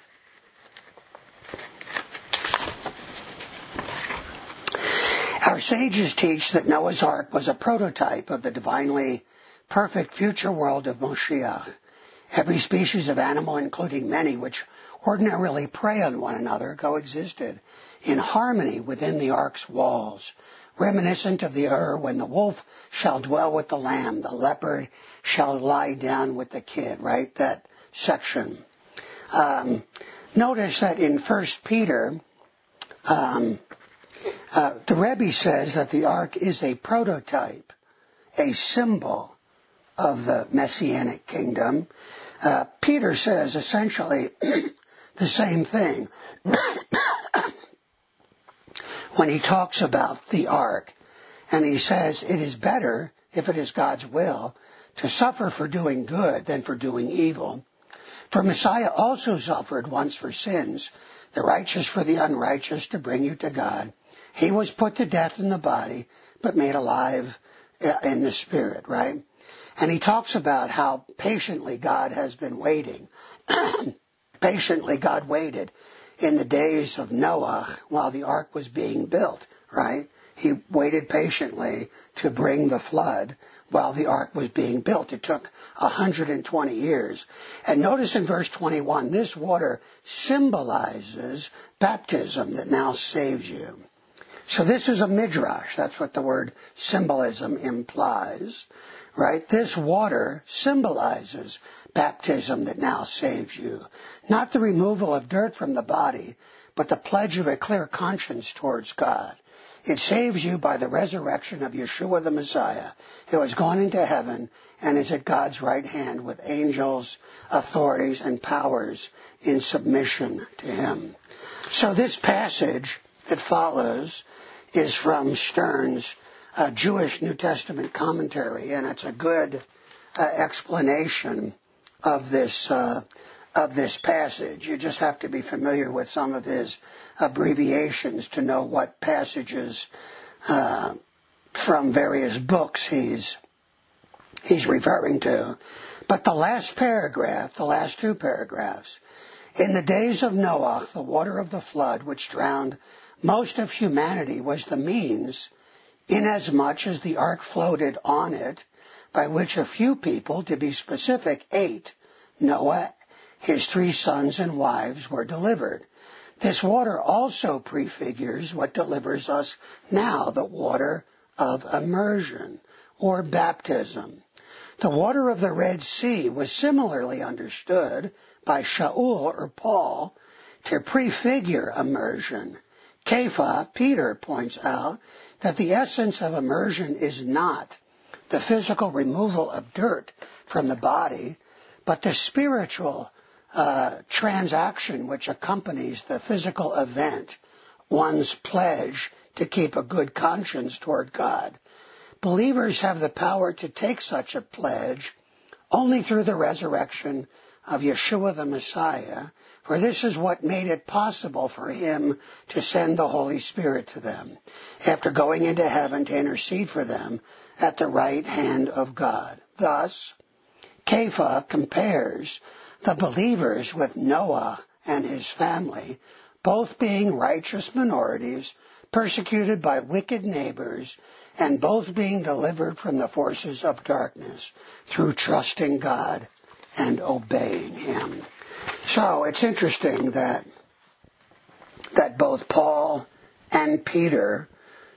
Speaker 1: Our sages teach that Noah's Ark was a prototype of the divinely perfect future world of Moshiach. Every species of animal, including many which ordinarily prey on one another, coexisted in harmony within the ark's walls, reminiscent of the Ur, when the wolf shall dwell with the lamb, the leopard shall lie down with the kid, right? That section. Um, notice that in First Peter, um, uh, the Rebbe says that the ark is a prototype, a symbol of the Messianic kingdom. Uh, Peter says essentially the same thing when he talks about the ark. And he says it is better, if it is God's will, to suffer for doing good than for doing evil. For Messiah also suffered once for sins, the righteous for the unrighteous, to bring you to God. He was put to death in the body, but made alive in the spirit, right? And he talks about how patiently God has been waiting. Patiently God waited in the days of Noah while the ark was being built, right? He waited patiently to bring the flood while the ark was being built. It took one hundred twenty years. And notice in verse twenty-one, this water symbolizes baptism that now saves you. So this is a midrash. That's what the word symbolism implies, right? This water symbolizes baptism that now saves you. Not the removal of dirt from the body, but the pledge of a clear conscience towards God. It saves you by the resurrection of Yeshua the Messiah, who has gone into heaven and is at God's right hand with angels, authorities, and powers in submission to him. So this passage that follows is from Stern's uh, Jewish New Testament commentary, and it's a good uh, explanation of this uh, of this passage. You just have to be familiar with some of his abbreviations to know what passages uh, from various books he's he's referring to. But the last paragraph, the last two paragraphs, in the days of Noah, the water of the flood, which drowned most of humanity, was the means, inasmuch as the ark floated on it, by which a few people, to be specific, eight, Noah, his three sons and wives, were delivered. This water also prefigures what delivers us now, the water of immersion, or baptism. The water of the Red Sea was similarly understood by Shaul or Paul to prefigure immersion. Kepha, Peter, points out that the essence of immersion is not the physical removal of dirt from the body, but the spiritual uh, transaction which accompanies the physical event, one's pledge to keep a good conscience toward God. Believers have the power to take such a pledge only through the resurrection of Yeshua the Messiah, for this is what made it possible for him to send the Holy Spirit to them, after going into heaven to intercede for them at the right hand of God. Thus, Kepha compares the believers with Noah and his family, both being righteous minorities, persecuted by wicked neighbors, and both being delivered from the forces of darkness through trusting God and obeying him. So it's interesting that that both Paul and Peter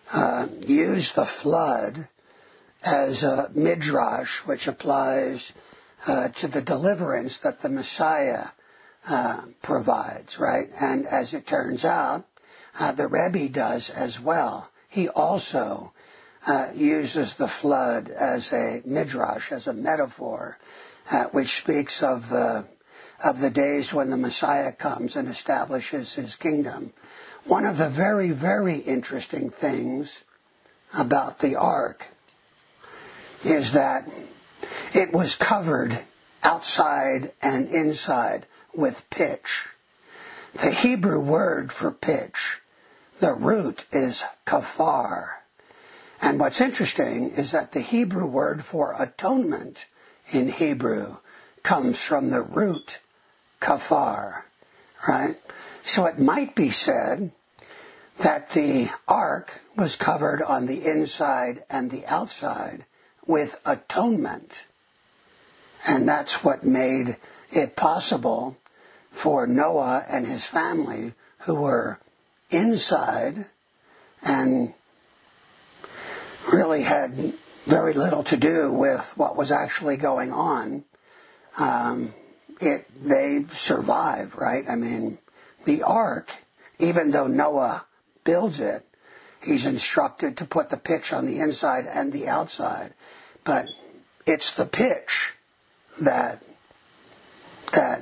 Speaker 1: uh, use the flood as a midrash, which applies uh, to the deliverance that the Messiah uh, provides, right? And as it turns out, uh, the Rebbe does as well. He also uh, uses the flood as a midrash, as a metaphor, uh, which speaks of the of the days when the Messiah comes and establishes his kingdom. One of the very, very interesting things about the ark is that it was covered outside and inside with pitch. The Hebrew word for pitch, the root is kafar. And what's interesting is that the Hebrew word for atonement in Hebrew comes from the root kafar, right? So it might be said that the ark was covered on the inside and the outside with atonement. And that's what made it possible for Noah and his family, who were inside and really had very little to do with what was actually going on, um, it they survive, right? I mean, the ark, even though Noah builds it, he's instructed to put the pitch on the inside and the outside. But it's the pitch that that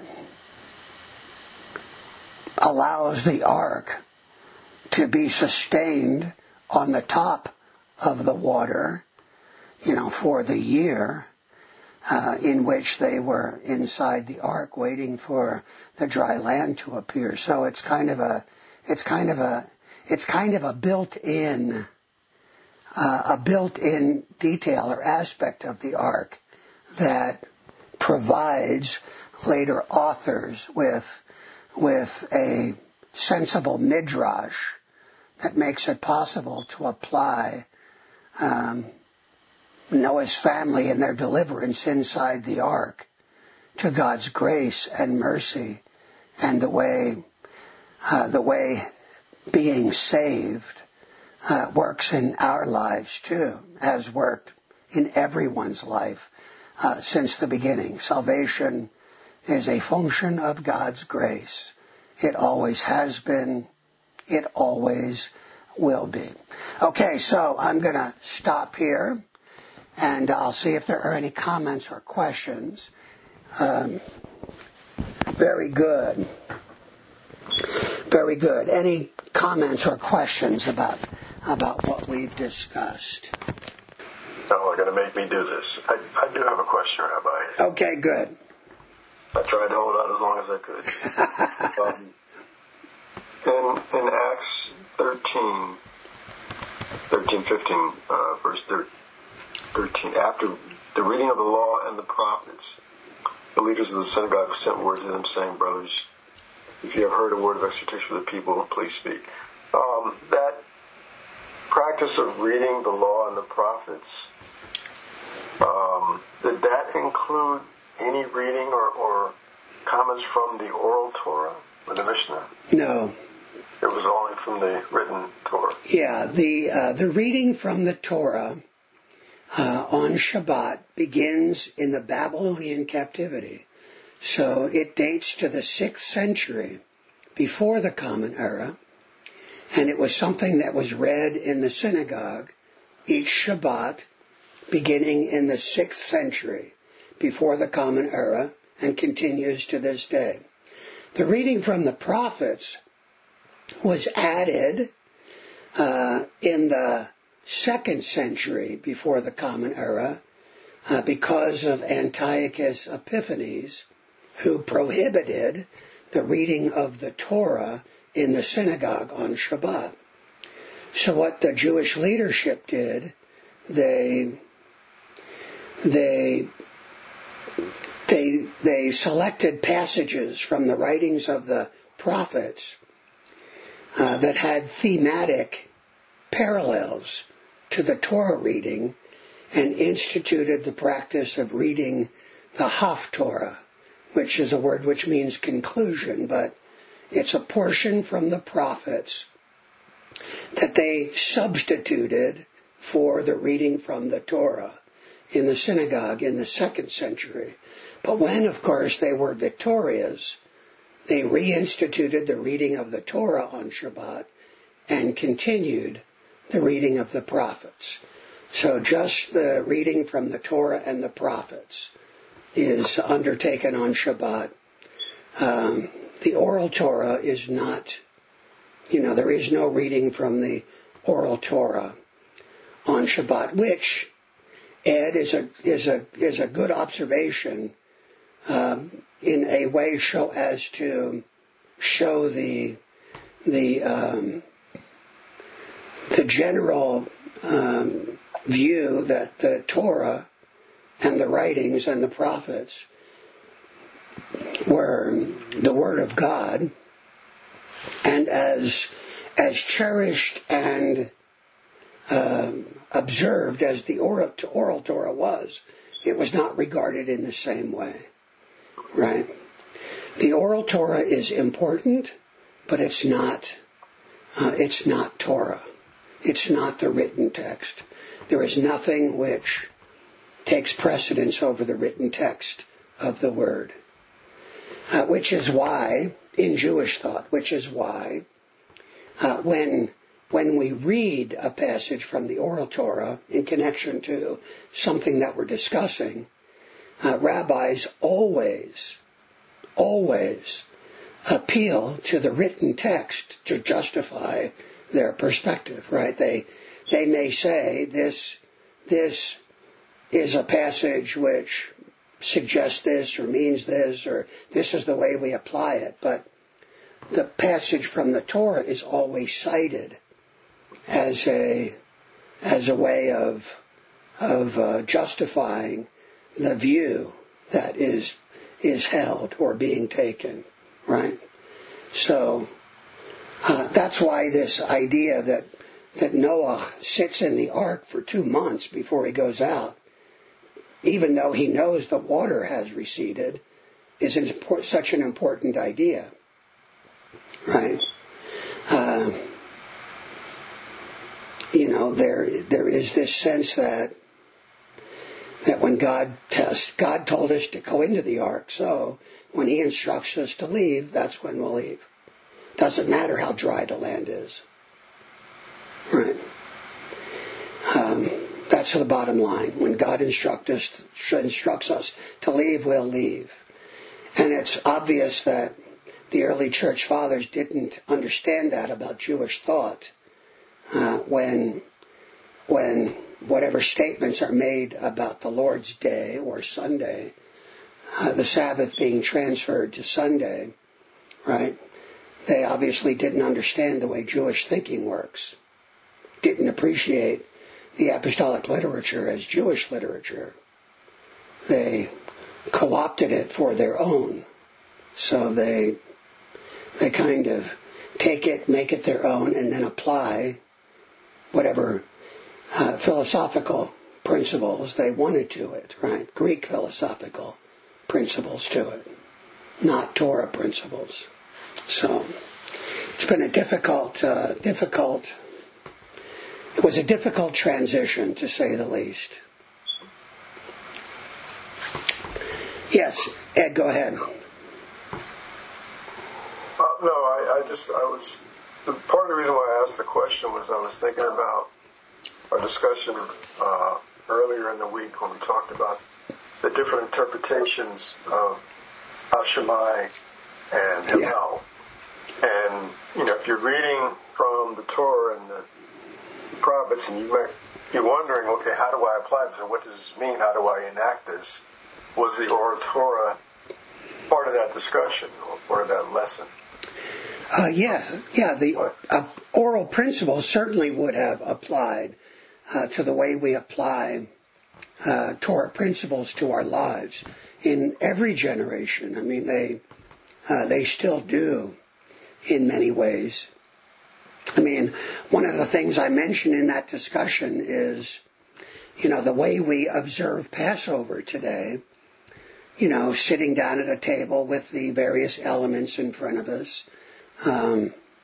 Speaker 1: allows the ark to be sustained on the top of the water, you know, for the year uh, in which they were inside the ark waiting for the dry land to appear. So it's kind of a, it's kind of a, it's kind of a built-in, uh, a built-in detail or aspect of the ark that provides later authors with with a sensible midrash that makes it possible to apply um, Noah's family and their deliverance inside the ark to God's grace and mercy, and the way uh, the way being saved uh, works in our lives too, has worked in everyone's life uh, since the beginning. Salvation is a function of God's grace. It always has been. It always will be. Okay, so I'm going to stop here, and I'll see if there are any comments or questions. Um, very good. Very good. Any comments or questions about about what we've discussed?
Speaker 2: No, they're going to make me do this. I, I do have a question, Rabbi.
Speaker 1: Okay, good.
Speaker 2: I tried to hold out as long as I could. um, in, in Acts thirteen, thirteen, fifteen, uh, verse thirteen, after the reading of the law and the prophets, the leaders of the synagogue sent word to them saying, brothers, if you have heard a word of exhortation for the people, please speak. Um, that practice of reading the law and the prophets, um, did that include any reading or, or comments from the oral Torah or the Mishnah?
Speaker 1: No.
Speaker 2: It was only from the written Torah.
Speaker 1: Yeah, the uh, the reading from the Torah uh, on Shabbat begins in the Babylonian captivity. So it dates to the sixth century before the Common Era, and it was something that was read in the synagogue each Shabbat beginning in the sixth century before the Common Era and continues to this day. The reading from the prophets was added uh, in the second century before the Common Era uh, because of Antiochus Epiphanes, who prohibited the reading of the Torah in the synagogue on Shabbat. So what the Jewish leadership did, they they they they selected passages from the writings of the prophets uh, that had thematic parallels to the Torah reading, and instituted the practice of reading the Haftorah, which is a word which means conclusion, but it's a portion from the prophets that they substituted for the reading from the Torah in the synagogue in the second century. But when, of course, they were victorious, they reinstituted the reading of the Torah on Shabbat and continued the reading of the prophets. So just the reading from the Torah and the prophets is undertaken on Shabbat. Um, the oral Torah is not, you know, there is no reading from the oral Torah on Shabbat, which, Ed, is a is a is a good observation um, in a way show as to show the the um, the general um, view that the Torah and the writings and the prophets were the Word of God, and as as cherished and um, observed as the oral, oral Torah was, it was not regarded in the same way, right? The oral Torah is important, but it's not uh, it's not Torah. It's not the written text. There is nothing which takes precedence over the written text of the Word. Uh, which is why, in Jewish thought, which is why uh, when when we read a passage from the oral Torah in connection to something that we're discussing, uh, rabbis always, always appeal to the written text to justify their perspective, right? They they may say this this is a passage which suggests this or means this, or this is the way we apply it, but the passage from the Torah is always cited as a as a way of of uh, justifying the view that is is held or being taken, right? So uh, that's why this idea that that Noah sits in the ark for two months before he goes out, even though he knows the water has receded, is an import, such an important idea, right? Uh, you know, there there is this sense that that when God tests, God told us to go into the ark, so when He instructs us to leave, that's when we'll leave. Doesn't matter how dry the land is, right? Um, That's the bottom line. When God instruct us, instructs us to leave, we'll leave. And it's obvious that the early church fathers didn't understand that about Jewish thought uh, when, when whatever statements are made about the Lord's Day or Sunday, uh, the Sabbath being transferred to Sunday, right? They obviously didn't understand the way Jewish thinking works, didn't appreciate the apostolic literature as Jewish literature. They co-opted it for their own. So they they kind of take it, make it their own, and then apply whatever uh, philosophical principles they wanted to it, right? Greek philosophical principles to it, not Torah principles. So it's been a difficult, uh, difficult It was a difficult transition, to say the least. Yes, Ed, go ahead.
Speaker 2: Uh, no, I, I just, I was, the, part of the reason why I asked the question was I was thinking about our discussion uh, earlier in the week when we talked about the different interpretations of Hashemayim and Hillel. Yeah. And, you know, if you're reading from the Torah and the prophets, and you might be wondering, okay, how do I apply this, or what does this mean? How do I enact this? Was the oral Torah part of that discussion or part of that lesson?
Speaker 1: Uh, yes, yeah. The uh, oral principles certainly would have applied uh, to the way we apply uh, Torah principles to our lives in every generation. I mean, they uh, they still do in many ways. I mean, one of the things I mentioned in that discussion is, you know, the way we observe Passover today, you know, sitting down at a table with the various elements in front of us, um,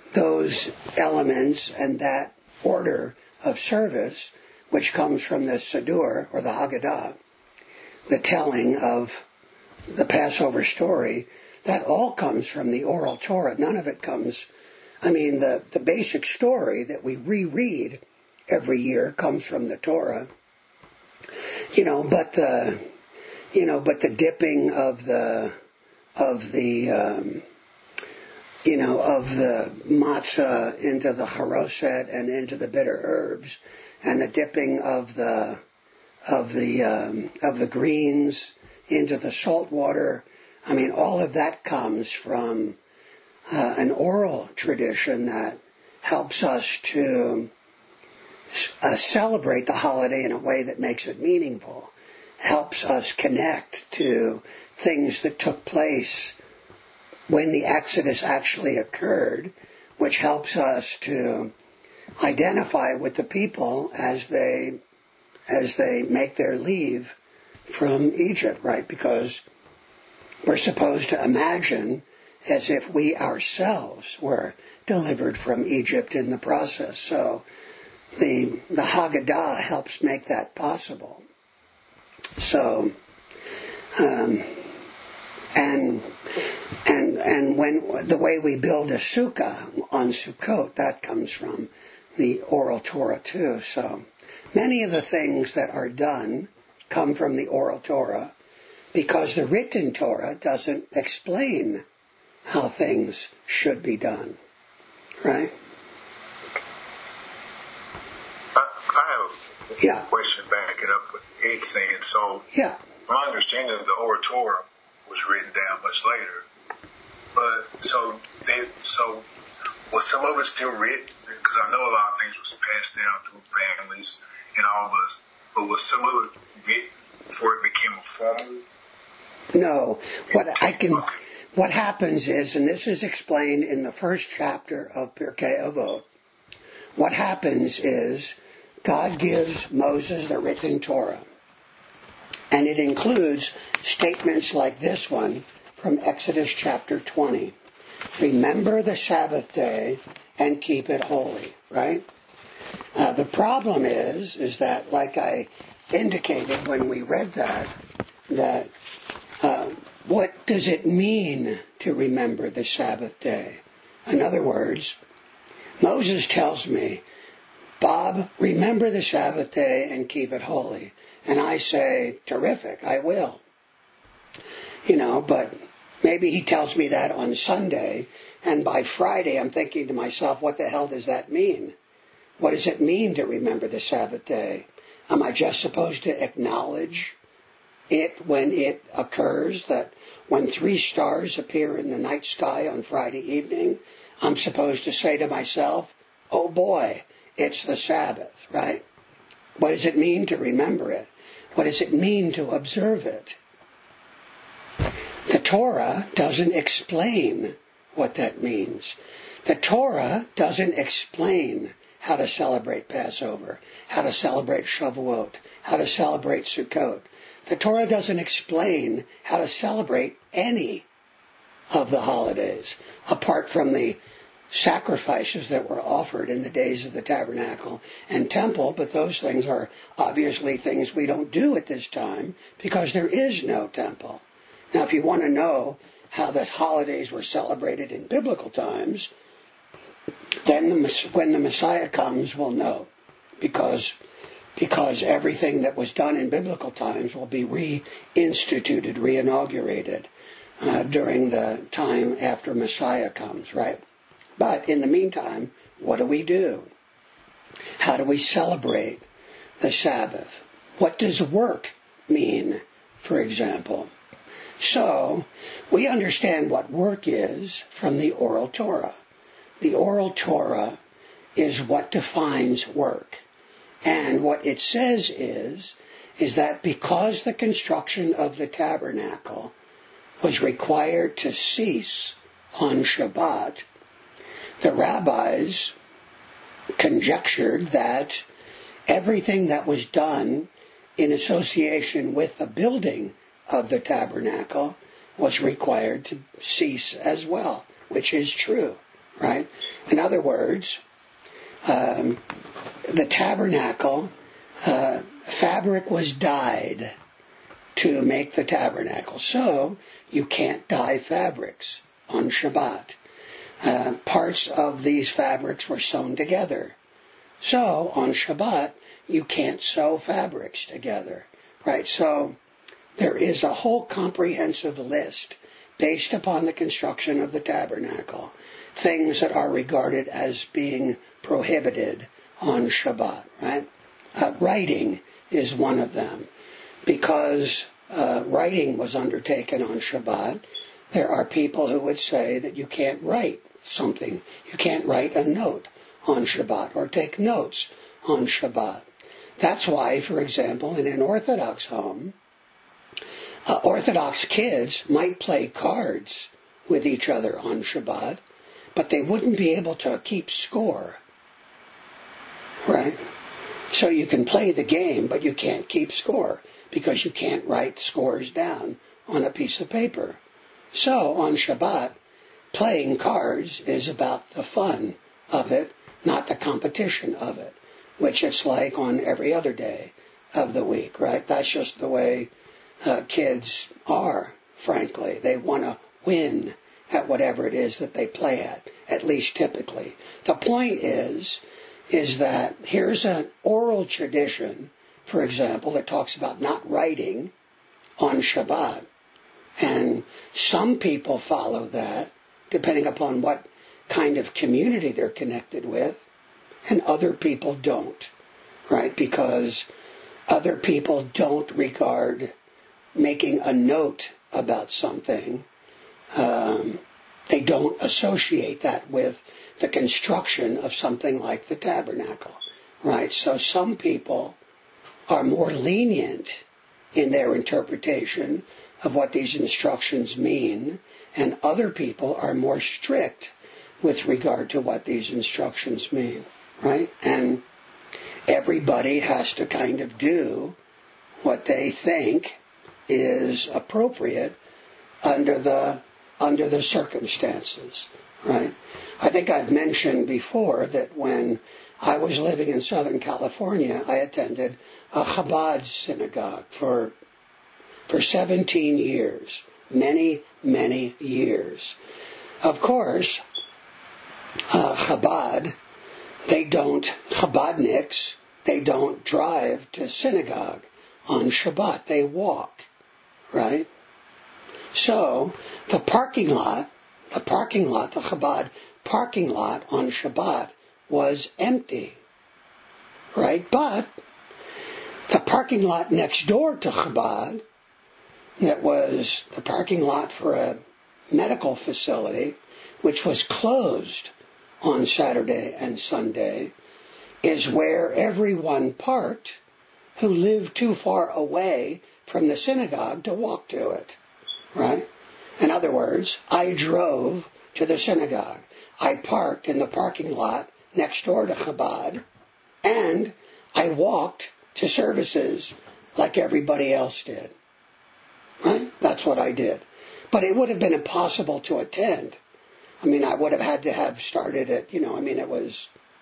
Speaker 1: those elements and that order of service, which comes from the Siddur, or the Haggadah, the telling of the Passover story, that all comes from the oral Torah. None of it comes, I mean, the, the basic story that we reread every year comes from the Torah. You know, but the, you know, but the dipping of the, of the, um, you know, of the matzah into the haroset and into the bitter herbs, and the dipping of the, of the, um, of the greens into the salt water. I mean, all of that comes from uh, an oral tradition that helps us to uh, celebrate the holiday in a way that makes it meaningful, helps us connect to things that took place when the Exodus actually occurred, which helps us to identify with the people as they as they make their leave from Egypt, right? Because we're supposed to imagine as if we ourselves were delivered from Egypt in the process. So the the Haggadah helps make that possible. So, um, and and and when the way we build a sukkah on Sukkot, that comes from the oral Torah too. So many of the things that are done come from the oral Torah, because the written Torah doesn't explain how things should be done. Right?
Speaker 3: I, I have a
Speaker 1: yeah.
Speaker 3: question backing up what Ed's saying. So,
Speaker 1: yeah.
Speaker 3: my understanding of the oral Torah was written down much later. But, so, they, so was some of it still written? Because I know a lot of things was passed down through families and all of us. But was some of it written before it became a formal?
Speaker 1: No. What I can, what happens is, and this is explained in the first chapter of Pirkei Avot, what happens is God gives Moses the written Torah. And it includes statements like this one from Exodus chapter twenty. Remember the Sabbath day and keep it holy, right? Uh, the problem is, is that, like I indicated when we read that, that uh, what does it mean to remember the Sabbath day? In other words, Moses tells me, Bob, remember the Sabbath day and keep it holy. And I say, terrific, I will. You know, but maybe he tells me that on Sunday, and by Friday I'm thinking to myself, what the hell does that mean? What does it mean to remember the Sabbath day? Am I just supposed to acknowledge it when it occurs, that when three stars appear in the night sky on Friday evening, I'm supposed to say to myself, oh boy, it's the Sabbath, right? What does it mean to remember it? What does it mean to observe it? The Torah doesn't explain what that means. The Torah doesn't explain how to celebrate Passover, how to celebrate Shavuot, how to celebrate Sukkot. The Torah doesn't explain how to celebrate any of the holidays, apart from the sacrifices that were offered in the days of the tabernacle and temple, but those things are obviously things we don't do at this time because there is no temple. Now, if you want to know how the holidays were celebrated in biblical times, then the, when the Messiah comes, we'll know, because because everything that was done in biblical times will be reinstituted, reinaugurated uh, during the time after Messiah comes, right? But in the meantime, what do we do? How do we celebrate the Sabbath? What does work mean, for example? So, we understand what work is from the oral Torah. The oral Torah is what defines work. And what it says is, is that because the construction of the tabernacle was required to cease on Shabbat, the rabbis conjectured that everything that was done in association with the building of the tabernacle was required to cease as well, which is true, right? In other words, um, the tabernacle, uh, fabric was dyed to make the tabernacle. So you can't dye fabrics on Shabbat. Uh, parts of these fabrics were sewn together. So on Shabbat, you can't sew fabrics together. Right? So there is a whole comprehensive list based upon the construction of the tabernacle. Things that are regarded as being prohibited on Shabbat. Right? Uh, writing is one of them. Because uh, writing was undertaken on Shabbat, there are people who would say that you can't write something. You can't write a note on Shabbat or take notes on Shabbat. That's why, for example, in an Orthodox home, uh, Orthodox kids might play cards with each other on Shabbat, but they wouldn't be able to keep score. Right? So you can play the game, but you can't keep score because you can't write scores down on a piece of paper. So on Shabbat, playing cards is about the fun of it, not the competition of it, which it's like on every other day of the week, right? That's just the way uh, kids are, frankly. They want to win at whatever it is that they play at, at least typically. The point is, is that here's an oral tradition, for example, that talks about not writing on Shabbat. And some people follow that, depending upon what kind of community they're connected with, and other people don't, right? Because other people don't regard making a note about something. Um, they don't associate that with the construction of something like the tabernacle, right? So some people are more lenient in their interpretation of what these instructions mean, and other people are more strict with regard to what these instructions mean, right? And everybody has to kind of do what they think is appropriate under the under the circumstances, right? I think I've mentioned before that when I was living in Southern California, I attended a Chabad synagogue for for seventeen years, many, many years. Of course, uh, Chabad, they don't, Chabadniks, they don't drive to synagogue on Shabbat. They walk, right? So, the parking lot, the parking lot, the Chabad parking lot on Shabbat was empty, right? But the parking lot next door to Chabad, that was the parking lot for a medical facility, which was closed on Saturday and Sunday, is where everyone parked who lived too far away from the synagogue to walk to it, right? In other words, I drove to the synagogue. I parked in the parking lot next door to Chabad, and I walked to services like everybody else did. Right? That's what I did. But it would have been impossible to attend. I mean, I would have had to have started at, you know, I mean, it was,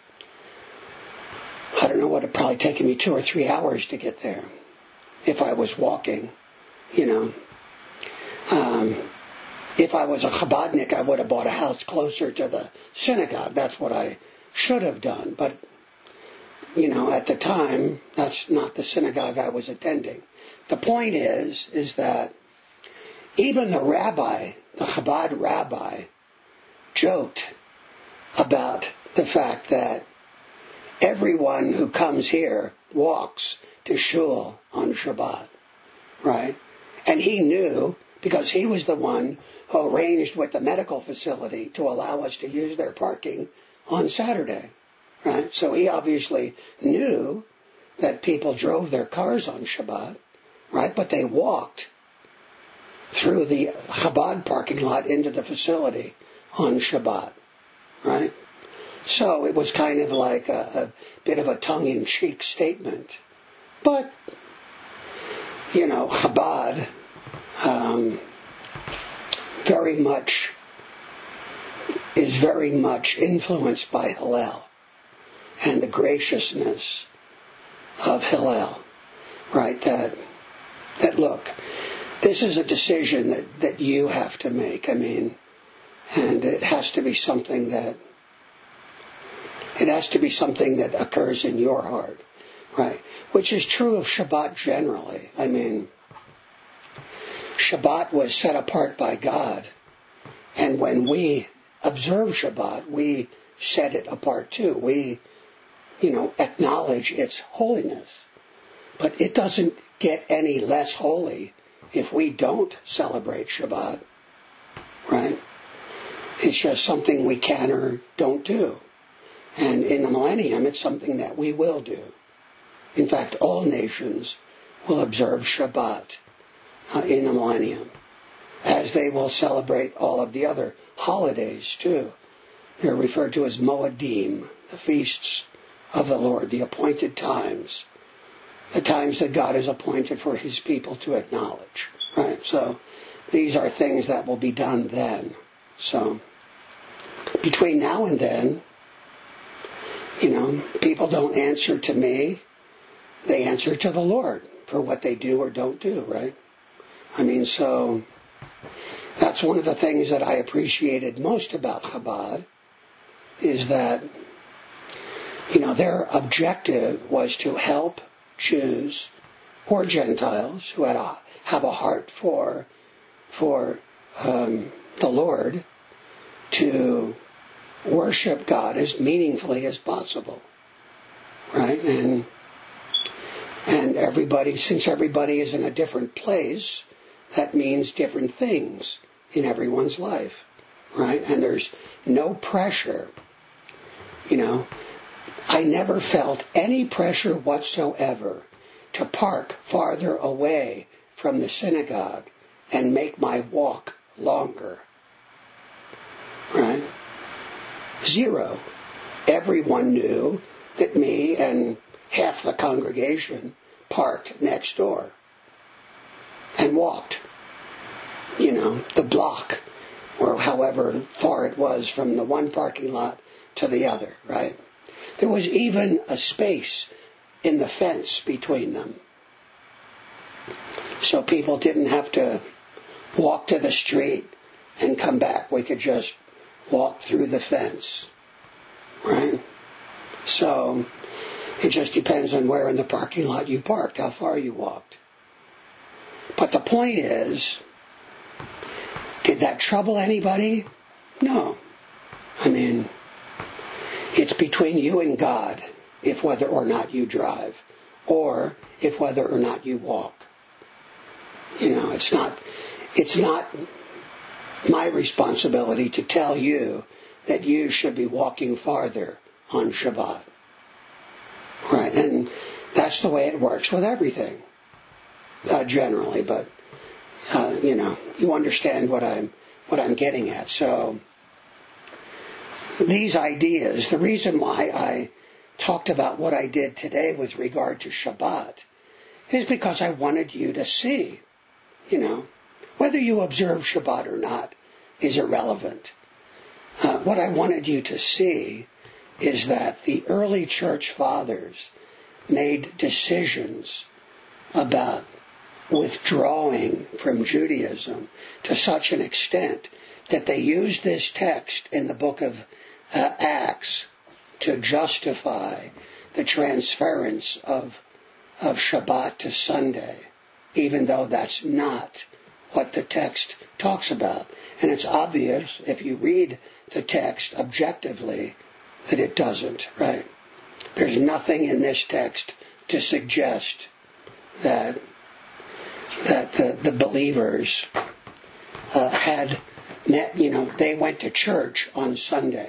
Speaker 1: I don't know, what, it probably taken me two or three hours to get there if I was walking, you know. Um, if I was a Chabadnik, I would have bought a house closer to the synagogue. That's what I should have done. But, you know, at the time, that's not the synagogue I was attending. The point is, is that even the rabbi, the Chabad rabbi, joked about the fact that everyone who comes here walks to shul on Shabbat, right? And he knew, because he was the one who arranged with the medical facility to allow us to use their parking on Saturday, right? So he obviously knew that people drove their cars on Shabbat, right? But they walked through the Chabad parking lot into the facility on Shabbat, right? So it was kind of like a, a bit of a tongue-in-cheek statement. But, you know, Chabad um, very much is very much influenced by Hillel and the graciousness of Hillel, right? That, that look, this is a decision that, that you have to make. I mean, and it has to be something that, it has to be something that occurs in your heart, right? Which is true of Shabbat generally. I mean, Shabbat was set apart by God, and when we observe Shabbat, we set it apart too. We, you know, acknowledge its holiness. But it doesn't get any less holy if we don't celebrate Shabbat, right? It's just something we can or don't do. And in the millennium, it's something that we will do. In fact, all nations will observe Shabbat uh, in the millennium, as they will celebrate all of the other holidays too. They're referred to as Moedim, the feasts of the Lord, the appointed times, the times that God has appointed for His people to acknowledge. Right? So these are things that will be done then. So between now and then, you know, people don't answer to me. They answer to the Lord for what they do or don't do, right? I mean, so that's one of the things that I appreciated most about Chabad, is that, you know, their objective was to help Jews or Gentiles who had a, have a heart for, for um, the Lord to worship God as meaningfully as possible, right? And and everybody, since everybody is in a different place, that means different things in everyone's life, right? And there's no pressure, you know. I never felt any pressure whatsoever to park farther away from the synagogue and make my walk longer, right? Zero. Everyone knew that me and half the congregation parked next door and walked, you know, the block or however far it was from the one parking lot to the other, right? There was even a space in the fence between them. So people didn't have to walk to the street and come back. We could just walk through the fence, right? So it just depends on where in the parking lot you parked, how far you walked. But the point is, did that trouble anybody? No. I mean, it's between you and God if whether or not you drive, or if whether or not you walk. You know, it's not, it's not my responsibility to tell you that you should be walking farther on Shabbat. Right, and that's the way it works with everything, uh, generally, but, uh, you know, you understand what I'm, what I'm getting at. So, these ideas, the reason why I talked about what I did today with regard to Shabbat is because I wanted you to see, you know, whether you observe Shabbat or not is irrelevant. Uh, what I wanted you to see is that the early church fathers made decisions about withdrawing from Judaism to such an extent that they used this text in the book of uh, Acts to justify the transference of, of Shabbat to Sunday, even though that's not what the text talks about. And it's obvious if you read the text objectively that it doesn't, right? There's nothing in this text to suggest that that the, the believers uh, had met, you know, they went to church on Sunday,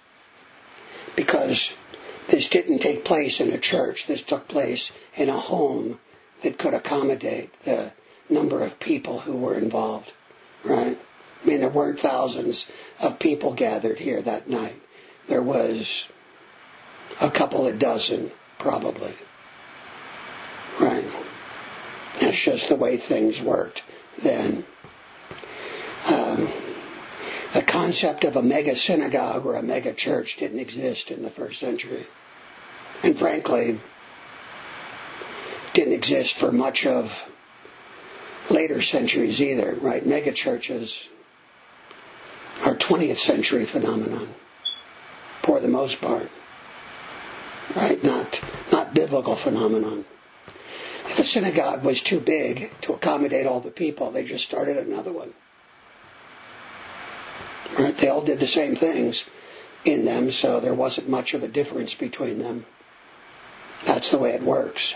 Speaker 1: because this didn't take place in a church. This took place in a home that could accommodate the number of people who were involved, right? I mean, there weren't thousands of people gathered here that night. There was a couple of dozen, probably. Right. That's just the way things worked then. Um, the concept of a mega synagogue or a mega church didn't exist in the first century. And frankly, didn't exist for much of later centuries either, right? Mega churches are twentieth century phenomenon for the most part, right? Not, not biblical phenomenon. If a synagogue was too big to accommodate all the people, they just started another one. Right? They all did the same things in them, so there wasn't much of a difference between them. That's the way it works.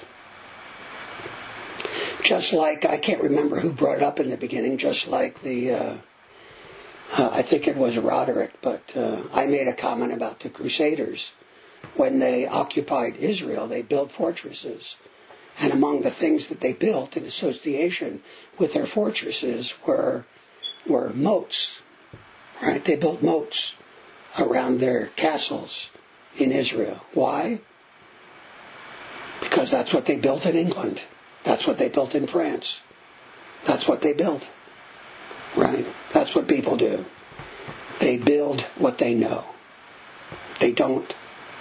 Speaker 1: Just like, I can't remember who brought it up in the beginning, just like the, uh, uh, I think it was Roderick, but uh, I made a comment about the Crusaders. When they occupied Israel, they built fortresses. And among the things that they built in association with their fortresses were, were moats. Right? They built moats around their castles in Israel. Why? Because that's what they built in England. That's what they built in France. That's what they built. Right? That's what people do. They build what they know. They don't.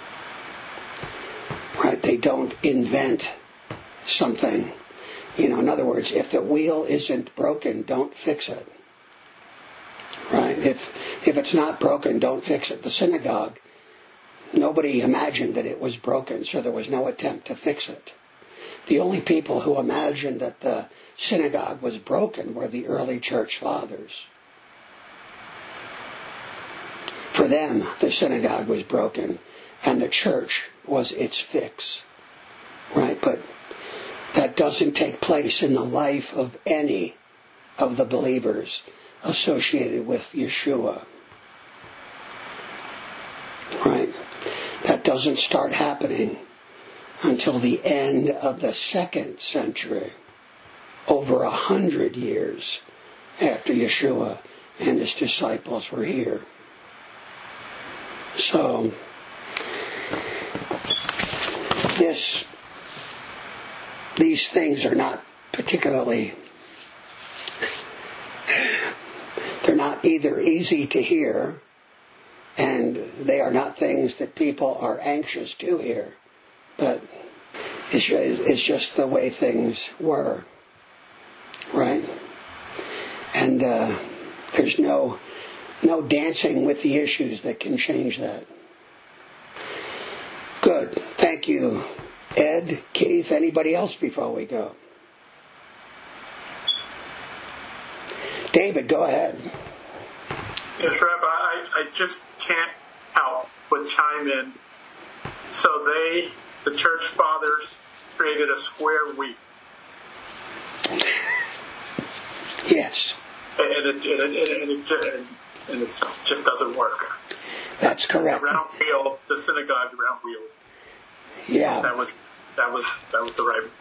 Speaker 1: Right? They don't invent something. You know, in other words, if the wheel isn't broken, don't fix it. Right? If if it's not broken, don't fix it. The synagogue, nobody imagined that it was broken, so there was no attempt to fix it. The only people who imagined that the synagogue was broken were the early church fathers. For them, the synagogue was broken, and the church was its fix. Right? But that doesn't take place in the life of any of the believers associated with Yeshua. Right? That doesn't start happening until the end of the second century, over a hundred years after Yeshua and his disciples were here. So, this, these things are not particularly, they're not either easy to hear, and they are not things that people are anxious to hear, but it's, it's just the way things were, right? And uh, there's no no dancing with the issues that can change that. Good. Thank you, Ed, Keith. Anybody else before we go? David, go ahead.
Speaker 4: Yes, Rabbi, I, I just can't help but chime in. So they, the church fathers, created a square week.
Speaker 1: Yes.
Speaker 4: And it, and it, and it, and and it just doesn't work.
Speaker 1: That's correct.
Speaker 4: The round wheel, the synagogue round wheel.
Speaker 1: Yeah.
Speaker 4: That was that was that was the right.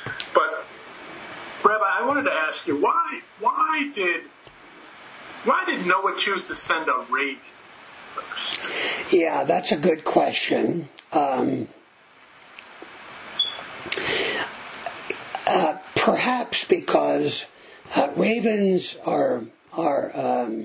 Speaker 4: But Rabbi, I wanted to ask you why why did why did Noah choose to send a raven first?
Speaker 1: Yeah, that's a good question. Um, uh, perhaps because uh, ravens are are um,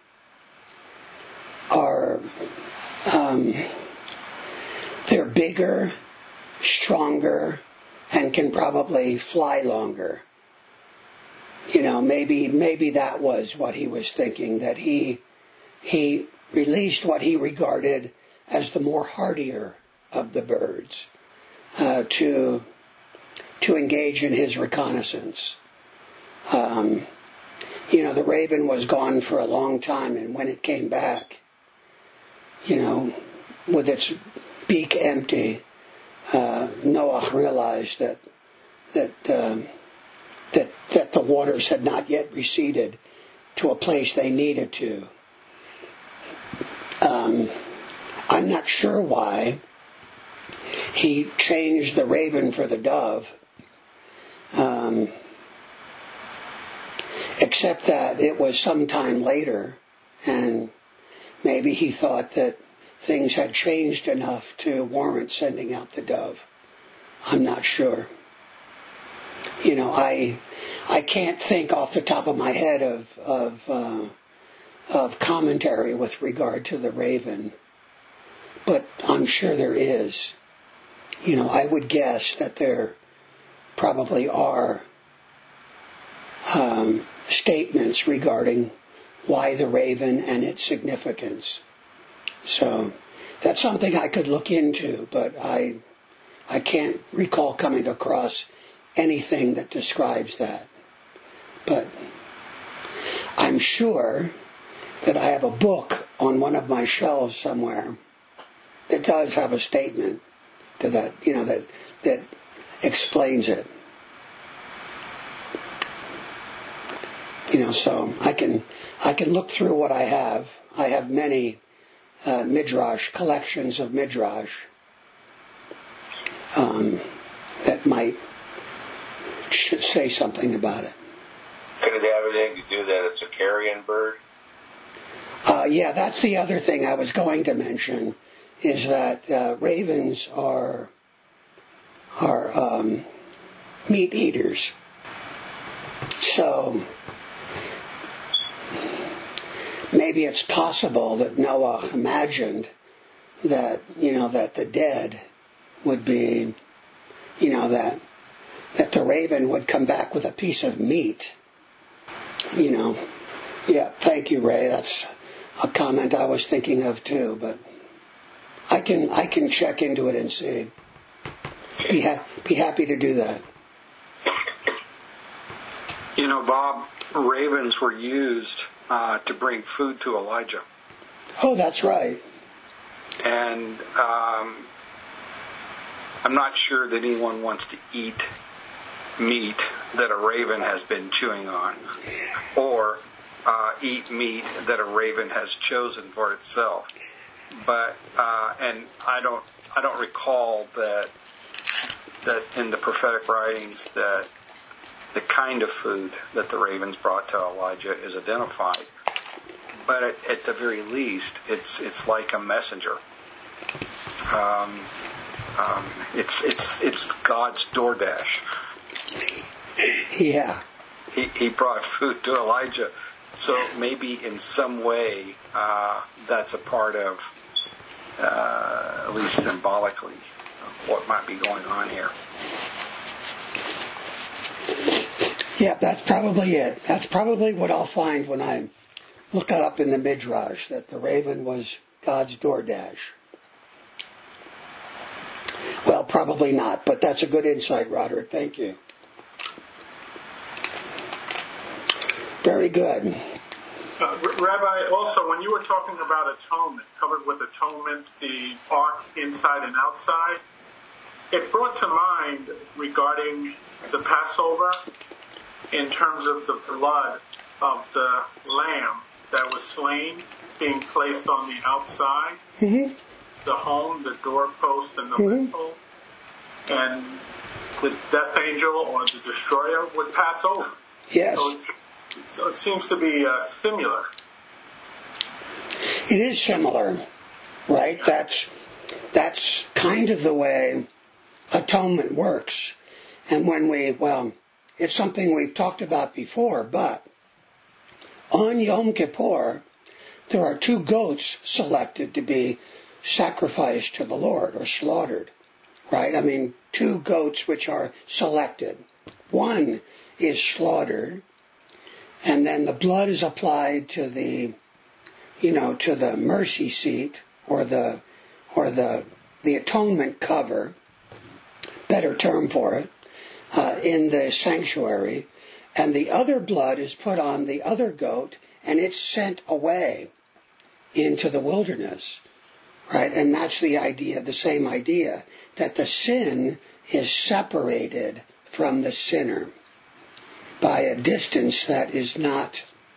Speaker 1: are um, they're bigger, stronger, and can probably fly longer. You know, maybe maybe that was what he was thinking, that he he released what he regarded as the more hardier of the birds uh, to to engage in his reconnaissance. Um, you know, the raven was gone for a long time, and when it came back, you know, with its beak empty, uh, Noah realized that that um, that that the waters had not yet receded to a place they needed to. Um, I'm not sure why he changed the raven for the dove, um, except that it was some time later, and maybe he thought that things had changed enough to warrant sending out the dove. I'm not sure. You know, I I can't think off the top of my head of of uh, of commentary with regard to the raven, but I'm sure there is. You know, I would guess that there probably are um, statements regarding why the raven and its significance. So that's something I could look into, but I I can't recall coming across anything that describes that. But I'm sure that I have a book on one of my shelves somewhere that does have a statement to that, you know, that that explains it. You know, so I can I can look through what I have. I have many uh, midrash collections of midrash um, that might say something about it.
Speaker 5: Could it have anything to do that it's a carrion bird?
Speaker 1: Uh, yeah, that's the other thing I was going to mention, is that uh, ravens are are um, meat eaters. So maybe it's possible that Noah imagined that, you know, that the dead would be, you know, that that the raven would come back with a piece of meat. You know, yeah, thank you, Ray. That's a comment I was thinking of too, but I can I can check into it and see. Be, ha- be happy to do that.
Speaker 6: You know, Bob, ravens were used uh, to bring food to Elijah.
Speaker 1: Oh, that's right.
Speaker 6: And um, I'm not sure that anyone wants to eat meat that a raven has been chewing on, or uh, eat meat that a raven has chosen for itself. But uh, and I don't I don't recall that that in the prophetic writings that the kind of food that the ravens brought to Elijah is identified. But at, at the very least, it's it's like a messenger. Um, um, it's it's it's God's DoorDash.
Speaker 1: Yeah.
Speaker 6: He he brought food to Elijah, so maybe in some way uh, that's a part of, uh, at least symbolically, what might be going on here.
Speaker 1: Yeah, that's probably it. That's probably what I'll find when I look it up in the Midrash, that the raven was God's DoorDash. Well, probably not, but that's a good insight, Roderick. Thank you. Very good.
Speaker 4: Uh, Rabbi, also, when you were talking about atonement, covered with atonement, the ark inside and outside, it brought to mind regarding the Passover in terms of the blood of the lamb that was slain being placed on the outside,
Speaker 1: Mm-hmm.
Speaker 4: the home, the doorpost, and the
Speaker 1: Mm-hmm.
Speaker 4: lintel, and the death angel or the destroyer would pass over.
Speaker 1: Yes.
Speaker 4: So, it's, so it seems to be uh, similar.
Speaker 1: It is similar, right? That's that's kind of the way atonement works. And when we, well, it's something we've talked about before, but on Yom Kippur, there are two goats selected to be sacrificed to the Lord or slaughtered, right? I mean, two goats which are selected. One is slaughtered, and then the blood is applied to the, you know, to the mercy seat or the, or the, the atonement cover, better term for it, uh, in the sanctuary, and the other blood is put on the other goat, and it's sent away into the wilderness, right? And that's the idea, the same idea, that the sin is separated from the sinner by a distance that is not,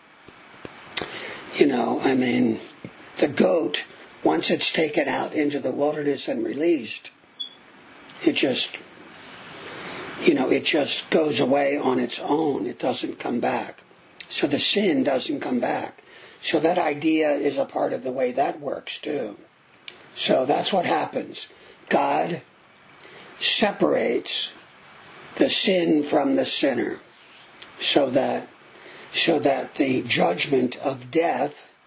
Speaker 1: you know, I mean, the goat, once it's taken out into the wilderness and released, it just, you know, it just goes away on its own. It doesn't come back. So the sin doesn't come back. So that idea is a part of the way that works too. So that's what happens. God separates the sin from the sinner so that so that the judgment of death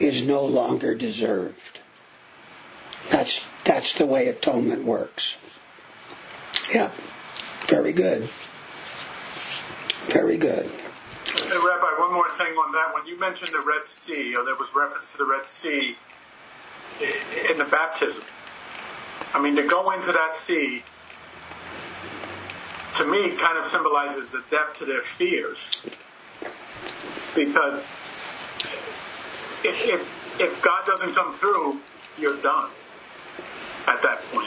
Speaker 1: is no longer deserved. That's that's the way atonement works. Yeah, very good. Very good.
Speaker 4: Hey, Rabbi, one more thing on that. When you mentioned the Red Sea, or there was reference to the Red Sea in the baptism, I mean, to go into that sea, to me, kind of symbolizes the depth to their fears. Because if, if, if God doesn't come through, you're done at that point.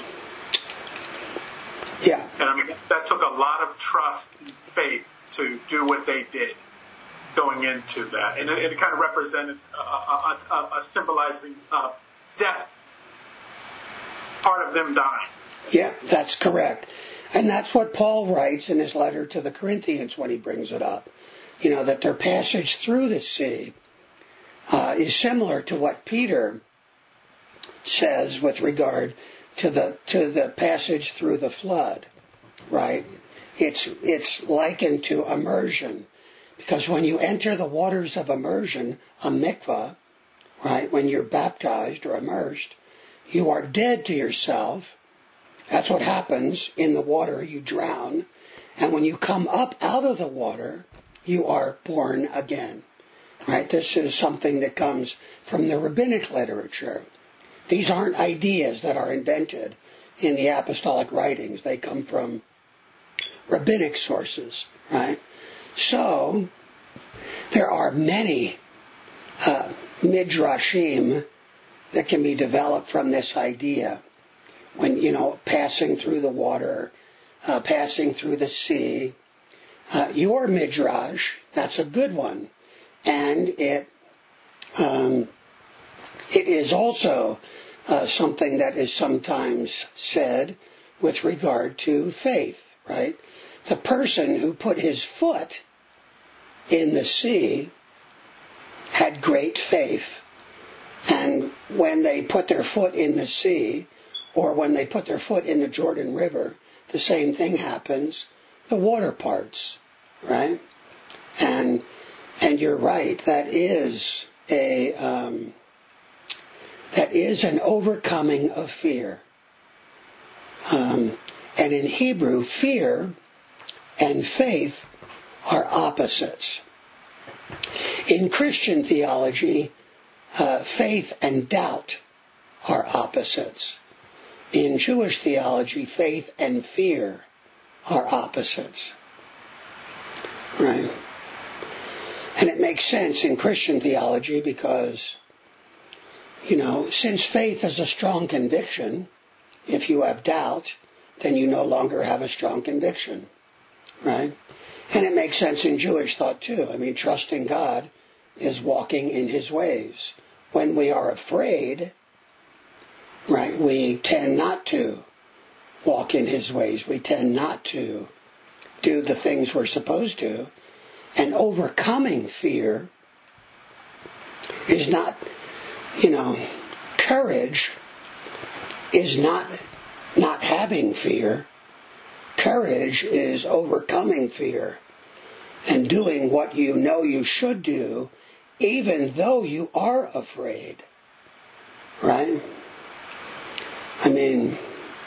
Speaker 1: Yeah.
Speaker 4: And I mean, that took a lot of trust and faith to do what they did going into that. And it, it kind of represented a, a, a, a symbolizing uh, death, part of them dying.
Speaker 1: Yeah, that's correct. And that's what Paul writes in his letter to the Corinthians when he brings it up. You know, that their passage through the sea uh, is similar to what Peter says with regard to the to the passage through the flood, right? It's it's likened to immersion, because when you enter the waters of immersion, a mikvah, right, when you're baptized or immersed, you are dead to yourself. That's what happens in the water. You drown. And when you come up out of the water, you are born again. Right? This is something that comes from the rabbinic literature. These aren't ideas that are invented in the apostolic writings. They come from rabbinic sources. Right? So, there are many uh, midrashim that can be developed from this idea. When, you know, passing through the water, uh, passing through the sea. Uh, your midrash, that's a good one. And it um, it is also uh, something that is sometimes said with regard to faith, right? The person who put his foot in the sea had great faith. And when they put their foot in the sea, or when they put their foot in the Jordan River, the same thing happens. The water parts, right? And and you're right. That is a um, that is an overcoming of fear. Um, and in Hebrew, fear and faith are opposites. In Christian theology, uh, faith and doubt are opposites. In Jewish theology, faith and fear are opposites. Right? And it makes sense in Christian theology because, you know, since faith is a strong conviction, if you have doubt, then you no longer have a strong conviction. Right? And it makes sense in Jewish thought too. I mean, trusting God is walking in His ways. When we are afraid, right, we tend not to walk in His ways. We tend not to do the things we're supposed to. And overcoming fear is not, you know, courage is not not having fear. Courage is overcoming fear and doing what you know you should do, even though you are afraid. Right? I mean,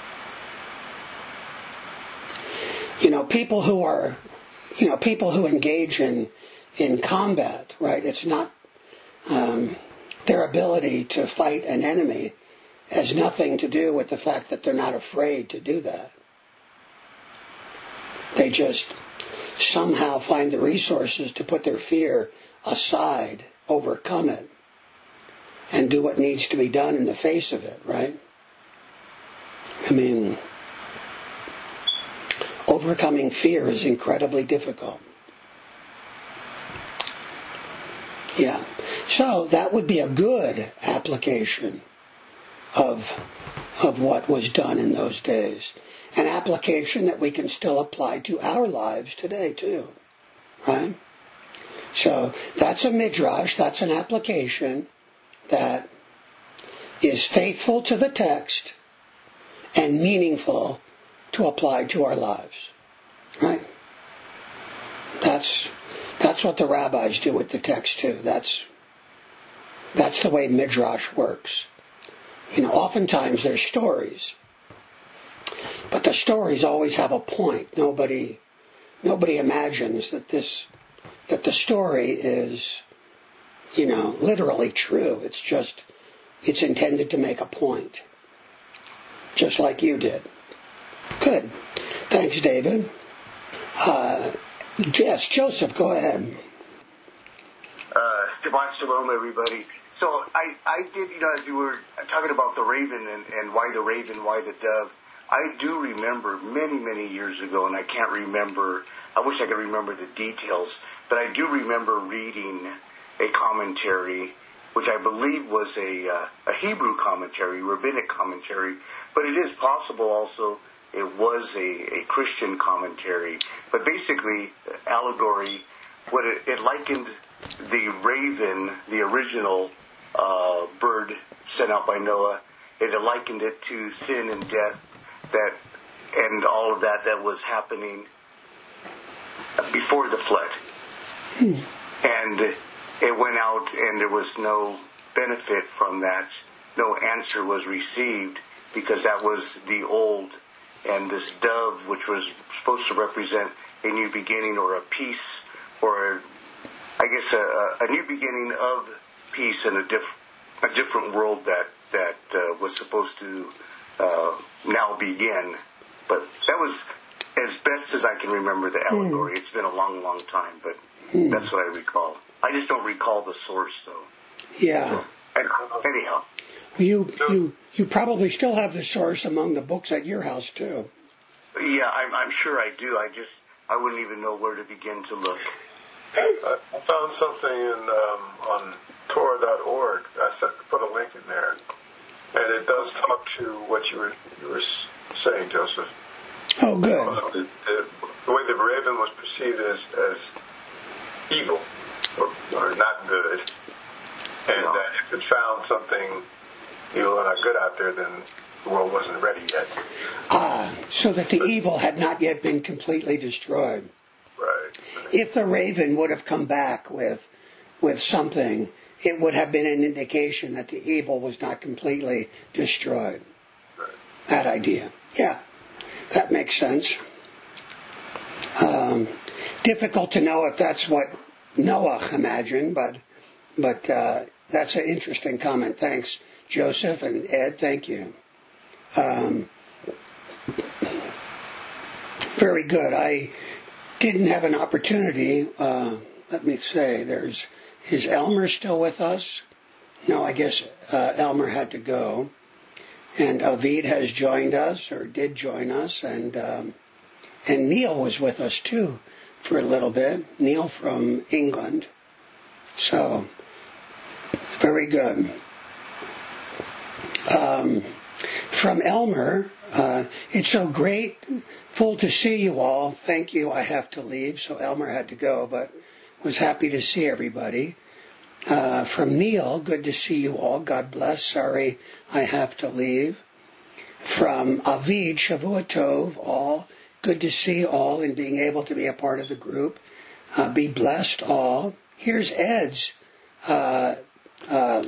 Speaker 1: you know, people who are, you know, people who engage in, in combat, right? It's not, um, their ability to fight an enemy has nothing to do with the fact that they're not afraid to do that. They just somehow find the resources to put their fear aside, overcome it, and do what needs to be done in the face of it, right? I mean, overcoming fear is incredibly difficult. Yeah. So that would be a good application of, of what was done in those days. An application that we can still apply to our lives today too. Right? So that's a midrash, that's an application that is faithful to the text and meaningful to apply to our lives. Right? That's that's what the rabbis do with the text too. That's That's the way Midrash works. You know, oftentimes there's stories, but the stories always have a point. Nobody, nobody imagines that this, that the story is, you know, literally true. It's just, it's intended to make a point, just like you did. Good. Thanks, David. Uh, yes, Joseph, go ahead.
Speaker 7: Uh, Divine Shalom, everybody. So I, I did, you know, as you were talking about the raven and, and why the raven, why the dove, I do remember many, many years ago, and I can't remember, I wish I could remember the details, but I do remember reading a commentary, which I believe was a, uh, a Hebrew commentary, rabbinic commentary, but it is possible also it was a, a Christian commentary. But basically, allegory, what it, it likened the raven, the original uh, bird sent out by Noah, it likened it to sin and death, that and all of that that was happening before the flood. Hmm. And it went out and there was no benefit from that. No answer was received because that was the old. And this dove, which was supposed to represent a new beginning or a peace or, I guess, a, a new beginning of peace in a, diff- a different world that, that uh, was supposed to uh, now begin. But that was as best as I can remember the allegory. Mm. It's been a long, long time, but mm. that's what I recall. I just don't recall the source, though.
Speaker 1: Yeah.
Speaker 7: So, anyhow.
Speaker 1: You you you probably still have the source among the books at your house, too.
Speaker 7: Yeah, I'm, I'm sure I do. I just, I wouldn't even know where to begin to look.
Speaker 2: I found something in um, on Torah dot org. I set, put a link in there, and it does talk to what you were you were saying, Joseph.
Speaker 1: Oh, good.
Speaker 2: Uh, the, the, the way the raven was perceived as as evil or, or not good, and no. that if it found something evil and not good out there, then the world wasn't ready yet.
Speaker 1: Ah, so that the but, evil had not yet been completely destroyed.
Speaker 2: Right.
Speaker 1: If the raven would have come back with with something, it would have been an indication that the evil was not completely destroyed.
Speaker 2: Right.
Speaker 1: That idea. Yeah, that makes sense. Um, difficult to know if that's what Noah imagined, but but uh, that's an interesting comment. Thanks, Joseph and Ed. Thank you. Um, very good. I didn't have an opportunity. Uh, let me say, there's is Elmer still with us? No, I guess uh, Elmer had to go. And Avid has joined us, or did join us, and um, and Neil was with us too for a little bit. Neil from England. So, very good. Um, from Elmer, uh, it's so grateful to see you all. Thank you. I have to leave, so Elmer had to go, but was happy to see everybody. Uh, from Neil, good to see you all. God bless. Sorry I have to leave. From Avid, Shavua Tov, all. Good to see all and being able to be a part of the group. Uh, be blessed all. Here's Ed's uh, uh,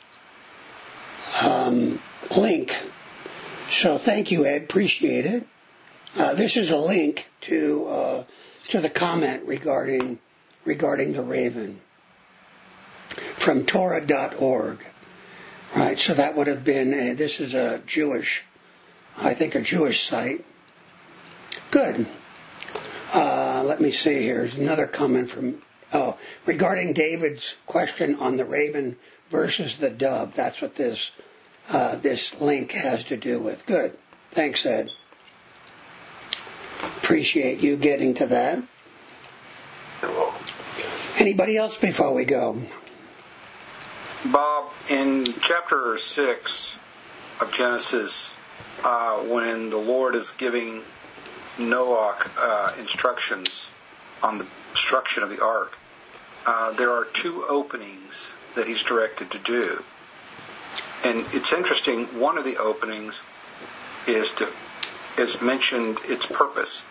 Speaker 1: um, link. So thank you, Ed. Appreciate it. Uh, this is a link to uh, to the comment regarding regarding the raven from Torah dot org. Right, so that would have been, a, this is a Jewish, I think a Jewish site. Good. Uh, let me see here. There's another comment from, oh, regarding David's question on the raven versus the dove. That's what this uh, this link has to do with. Good. Thanks, Ed. Appreciate you getting to that.
Speaker 2: You're welcome.
Speaker 1: Anybody else before we go?
Speaker 6: Bob, in chapter six of Genesis, uh, when the Lord is giving Noah uh, instructions on the construction of the ark, uh, there are two openings that he's directed to do. And it's interesting, one of the openings is to is mentioned its purpose,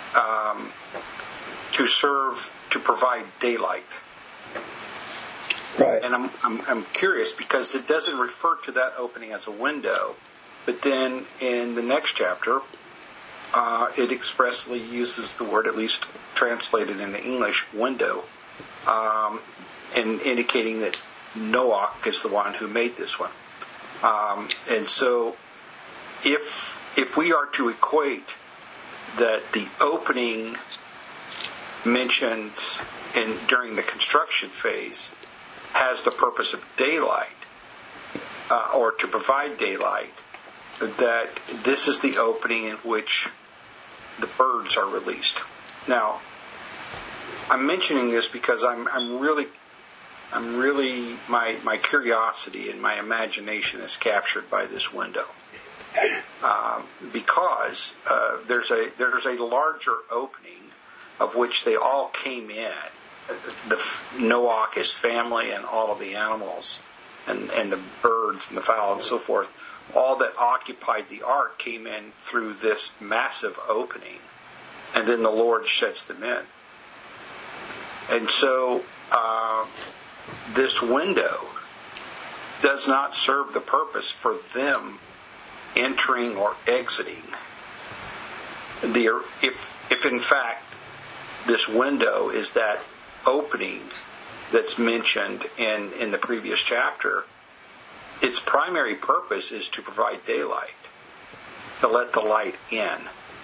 Speaker 6: um, to serve, to provide daylight.
Speaker 1: Right.
Speaker 6: And I'm, I'm I'm curious because it doesn't refer to that opening as a window, but then in the next chapter, uh, it expressly uses the word, at least translated into English, window, um, and indicating that Noah is the one who made this one. Um, and so, if if we are to equate that the opening mentioned in during the construction phase has the purpose of daylight, uh, or to provide daylight, that this is the opening in which the birds are released. Now, I'm mentioning this because I'm I'm really I'm really my my curiosity and my imagination is captured by this window, um, because uh, there's a there's a larger opening of which they all came in. The Noah, his family, and all of the animals, and and the birds and the fowl and so forth, all that occupied the ark came in through this massive opening, and then the Lord sets them in. And so uh, this window does not serve the purpose for them entering or exiting. The, if, if in fact this window is that opening that's mentioned in, in the previous chapter, its primary purpose is to provide daylight, to let the light in.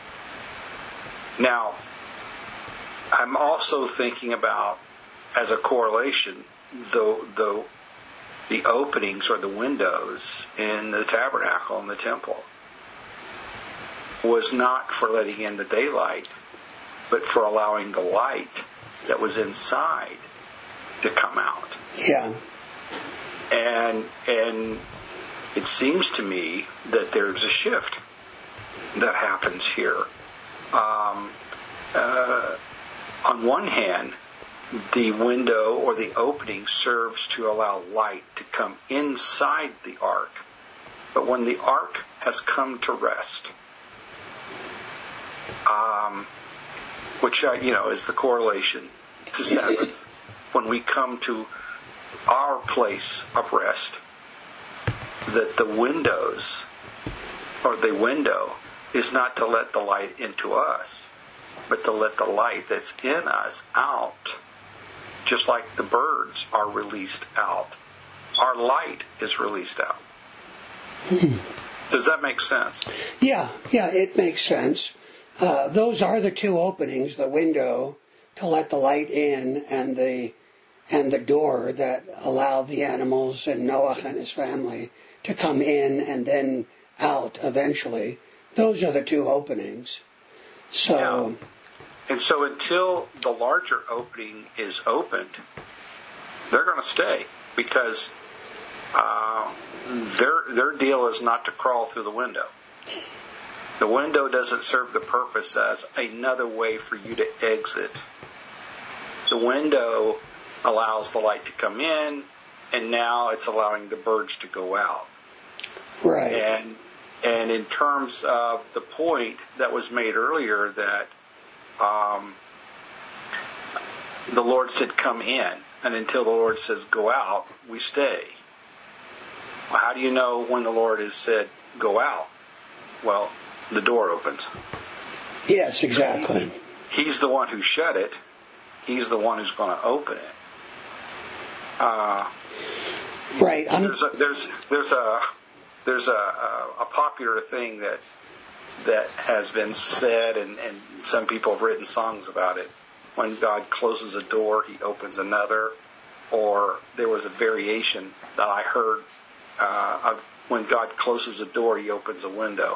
Speaker 6: Now, I'm also thinking about, as a correlation, the, the, the openings or the windows in the tabernacle and the temple was not for letting in the daylight, but for allowing the light that was inside to come out.
Speaker 1: Yeah.
Speaker 6: And and it seems to me that there's a shift that happens here. Um, uh, on one hand, the window or the opening serves to allow light to come inside the ark. But when the ark has come to rest, um, which, uh, you know, is the correlation to Sabbath, when we come to our place of rest, that the windows, or the window, is not to let the light into us, but to let the light that's in us out, just like the birds are released out. Our light is released out.
Speaker 1: Hmm.
Speaker 6: Does that make sense?
Speaker 1: Yeah, yeah, it makes sense. Uh, those are the two openings, the window to let the light in and the and the door that allowed the animals and Noah and his family to come in and then out eventually. Those are the two openings. So,
Speaker 6: yeah. And so until the larger opening is opened, they're going to stay because uh, their their deal is not to crawl through the window. The window doesn't serve the purpose as another way for you to exit. The window allows the light to come in, and now it's allowing the birds to go out.
Speaker 1: Right.
Speaker 6: And and in terms of the point that was made earlier that um, the Lord said come in, and until the Lord says go out, we stay. Well, how do you know when the Lord has said go out? Well, the door opens.
Speaker 1: Yes, exactly.
Speaker 6: He's the one who shut it. He's the one who's going to open it. Uh,
Speaker 1: right. I'm...
Speaker 6: There's a, there's there's a there's a, a, a popular thing that that has been said, and, and some people have written songs about it. When God closes a door, He opens another. Or there was a variation that I heard uh, of when God closes a door, He opens a window.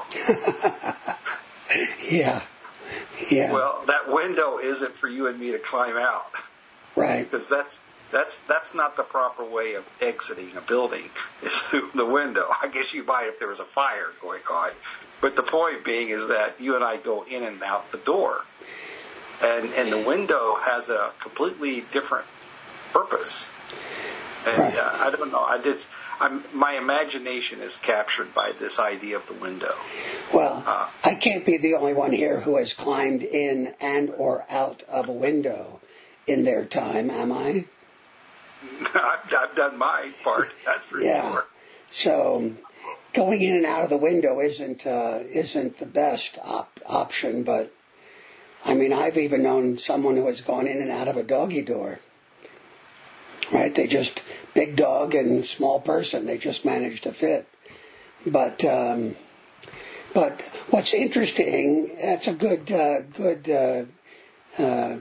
Speaker 1: yeah. Yeah.
Speaker 6: Well, that window isn't for you and me to climb out.
Speaker 1: Right.
Speaker 6: Because that's that's that's not the proper way of exiting a building. It's through the window. I guess you might if there was a fire going on. But the point being is that you and I go in and out the door. And and the window has a completely different purpose. And
Speaker 1: right.
Speaker 6: uh, I don't know. I did. I'm, my imagination is captured by this idea of the window.
Speaker 1: Well,
Speaker 6: uh,
Speaker 1: I can't be the only one here who has climbed in and or out of a window in their time, am I?
Speaker 6: I've, I've done my part. That's for
Speaker 1: yeah.
Speaker 6: sure.
Speaker 1: So going in and out of the window isn't uh, isn't the best op- option, but I mean, I've even known someone who has gone in and out of a doggy door. Right? They just, big dog and small person, they just managed to fit. But um, but what's interesting, that's a good uh, good uh, uh,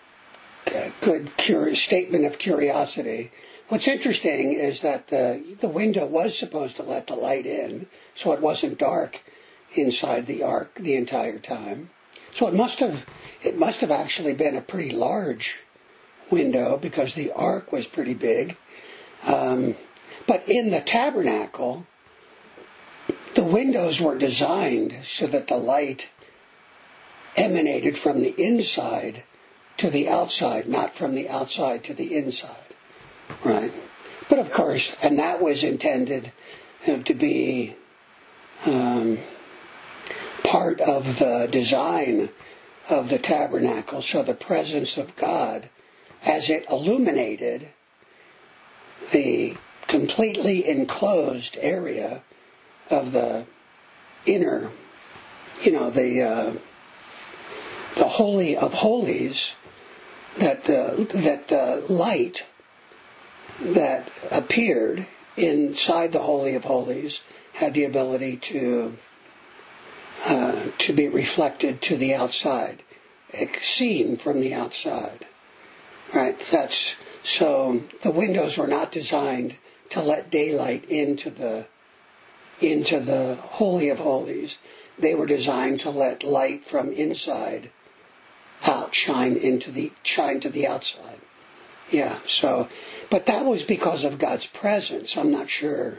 Speaker 1: good curi- statement of curiosity. What's interesting is that the the window was supposed to let the light in, so it wasn't dark inside the ark the entire time. So it must have it must have actually been a pretty large window because the ark was pretty big. Um, but in the tabernacle, the windows were designed so that the light emanated from the inside to the outside, not from the outside to the inside. Right? But of course, and that was intended uh, to be um, part of the design of the tabernacle. So the presence of God, as it illuminated the completely enclosed area of the inner, you know, the uh, the Holy of Holies, that the, that the light that appeared inside the Holy of Holies had the ability to uh, to be reflected to the outside, seen from the outside. Right? That's so the windows were not designed to let daylight into the into the Holy of Holies. They were designed to let light from inside out shine into the shine to the outside. Yeah, so but that was because of God's presence. I'm not sure.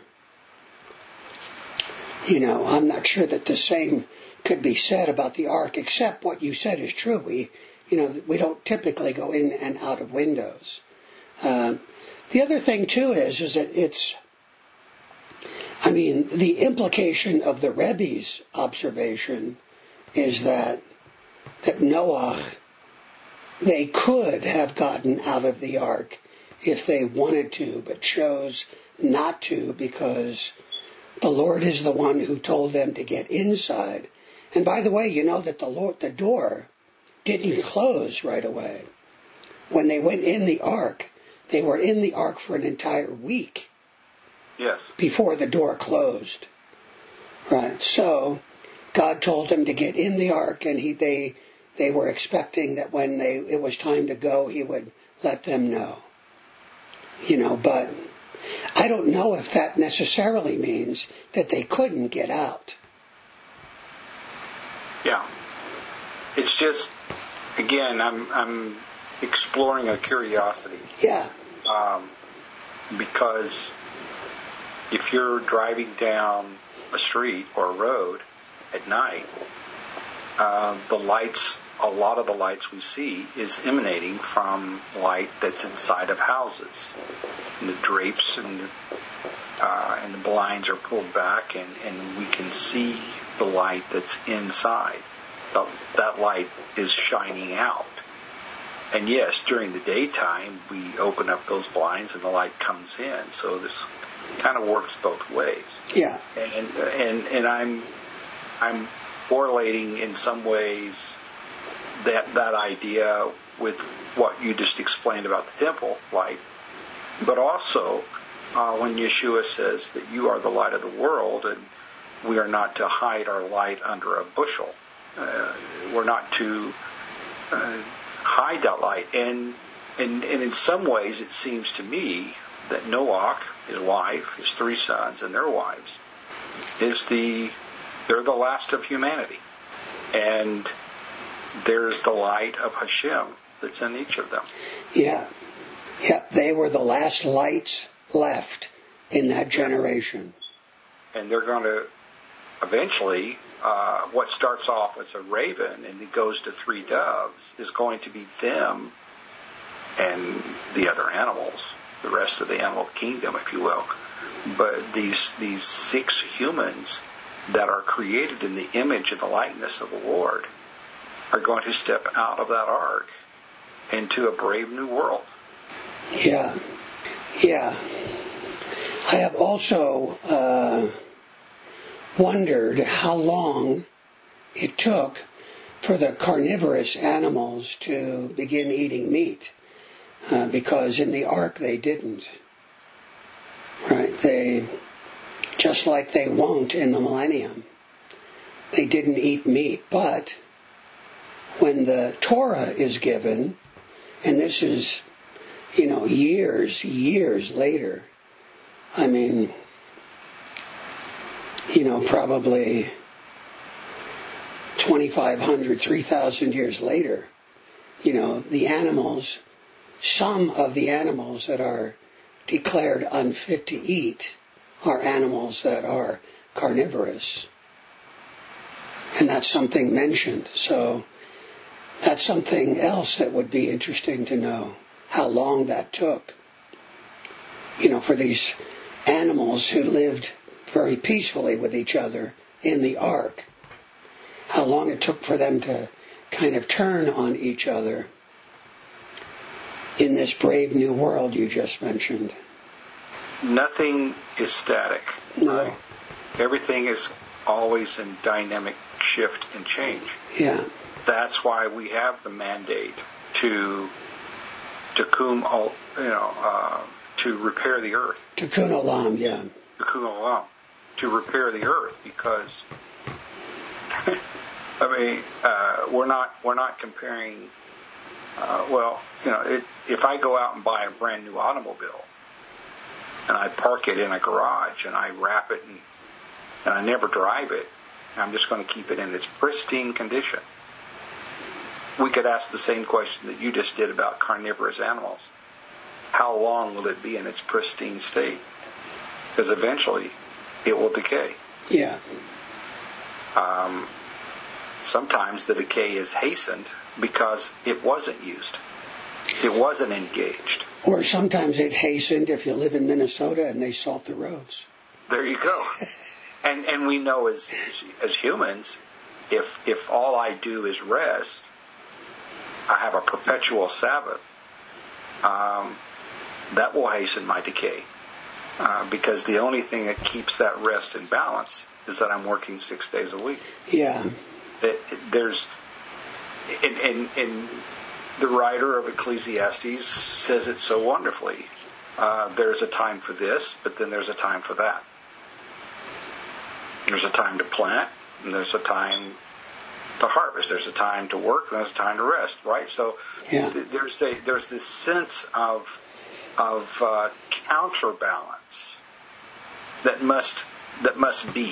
Speaker 1: You know, I'm not sure that the same could be said about the ark, except what you said is true. We you know, we don't typically go in and out of windows. Uh, the other thing too is is that it's I mean, the implication of the Rebbe's observation is that that Noah, they could have gotten out of the ark if they wanted to, but chose not to because the Lord is the one who told them to get inside. And by the way, you know that the Lord, the door didn't close right away. When they went in the ark, they were in the ark for an entire week.
Speaker 6: Yes. Before
Speaker 1: the door closed. Right. So God told them to get in the ark, and he they they were expecting that when they it was time to go, he would let them know. You know, but I don't know if that necessarily means that they couldn't get out.
Speaker 6: Yeah. It's just, again, I'm I'm exploring a curiosity.
Speaker 1: Yeah.
Speaker 6: Um, because if you're driving down a street or a road at night, uh, the lights, a lot of the lights we see is emanating from light that's inside of houses. And the drapes and the, uh, and the blinds are pulled back, and, and we can see the light that's inside. The, that light is shining out. And yes, during the daytime, we open up those blinds and the light comes in. So this kind of works both ways.
Speaker 1: Yeah.
Speaker 6: And and and I'm I'm correlating in some ways that that idea with what you just explained about the temple light, but also uh, when Yeshua says that you are the light of the world, and we are not to hide our light under a bushel. Uh, we're not to uh, hide that light, and, and and in some ways it seems to me that Noah, his wife, his three sons, and their wives, is the they're the last of humanity, and there's the light of Hashem that's in each of them.
Speaker 1: Yeah, yeah, they were the last lights left in that generation,
Speaker 6: and they're going to eventually. Uh, what starts off as a raven and it goes to three doves is going to be them and the other animals, the rest of the animal kingdom, if you will. But these these six humans that are created in the image and the likeness of the Lord are going to step out of that ark into a brave new world.
Speaker 1: Yeah. Yeah. I have also uh, wondered how long it took for the carnivorous animals to begin eating meat, uh, because in the ark they didn't. Right? They, just like they won't in the millennium, they didn't eat meat. But when the Torah is given, and this is, you know, years, years later, I mean, you know, probably twenty-five hundred, three thousand years later, you know, the animals, some of the animals that are declared unfit to eat are animals that are carnivorous. And that's something mentioned. So that's something else that would be interesting to know, how long that took, you know, for these animals who lived very peacefully with each other in the ark, how long it took for them to kind of turn on each other in this brave new world you just mentioned.
Speaker 6: Nothing is static.
Speaker 1: No.
Speaker 6: Right? Everything is always in dynamic shift and change.
Speaker 1: Yeah.
Speaker 6: That's why we have the mandate to to kum, you know, uh, to repair the earth.
Speaker 1: Tikkun olam, yeah.
Speaker 6: Tikkun olam, to repair the earth, because I mean, uh, we're not we're not comparing. Uh, well, you know, it, if I go out and buy a brand new automobile and I park it in a garage and I wrap it and, and I never drive it, I'm just going to keep it in its pristine condition. We could ask the same question that you just did about carnivorous animals. How long will it be in its pristine state? Because eventually it will decay.
Speaker 1: Yeah.
Speaker 6: Um, sometimes the decay is hastened because it wasn't used. It wasn't engaged.
Speaker 1: Or sometimes it hastened if you live in Minnesota and they salt the roads.
Speaker 6: There you go. and and we know as as humans, if if all I do is rest, I have a perpetual Sabbath, um, that will hasten my decay. Uh, because the only thing that keeps that rest in balance is that I'm working six days a week.
Speaker 1: Yeah.
Speaker 6: That there's, and, and, and the writer of Ecclesiastes says it so wonderfully. Uh, there's a time for this, but then there's a time for that. There's a time to plant, and there's a time to harvest. There's a time to work, and there's a time to rest. Right? So
Speaker 1: yeah.
Speaker 6: th- there's a there's this sense of of uh, counterbalance that must that must be.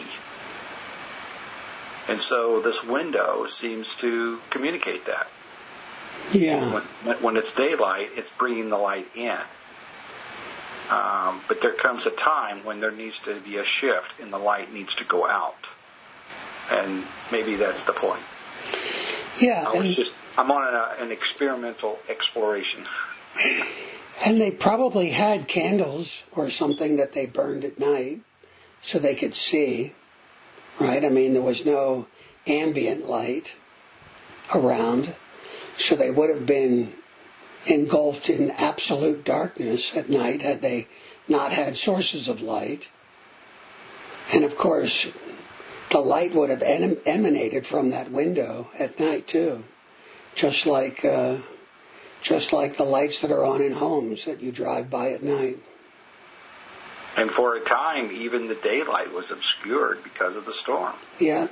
Speaker 6: And so this window seems to communicate that.
Speaker 1: Yeah.
Speaker 6: When, when it's daylight, it's bringing the light in. Um, but there comes a time when there needs to be a shift and the light needs to go out. And maybe that's the point.
Speaker 1: Yeah.
Speaker 6: I was
Speaker 1: and,
Speaker 6: just, I'm on a, an experimental exploration.
Speaker 1: And they probably had candles or something that they burned at night so they could see. Right? I mean, there was no ambient light around, so they would have been engulfed in absolute darkness at night had they not had sources of light. And of course, the light would have em- emanated from that window at night too, just like uh, just like the lights that are on in homes that you drive by at night.
Speaker 6: And for a time, even the daylight was obscured because of the storm.
Speaker 1: Yeah.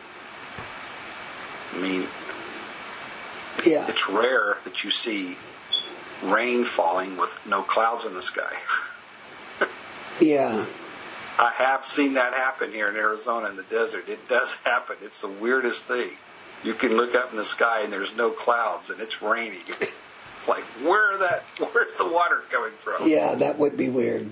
Speaker 6: I mean,
Speaker 1: yeah.
Speaker 6: It's rare that you see rain falling with no clouds in the sky.
Speaker 1: Yeah.
Speaker 6: I have seen that happen here in Arizona in the desert. It does happen. It's the weirdest thing. You can look up in the sky and there's no clouds and it's raining. It's like, where that? Where's the water coming from?
Speaker 1: Yeah, that would be weird.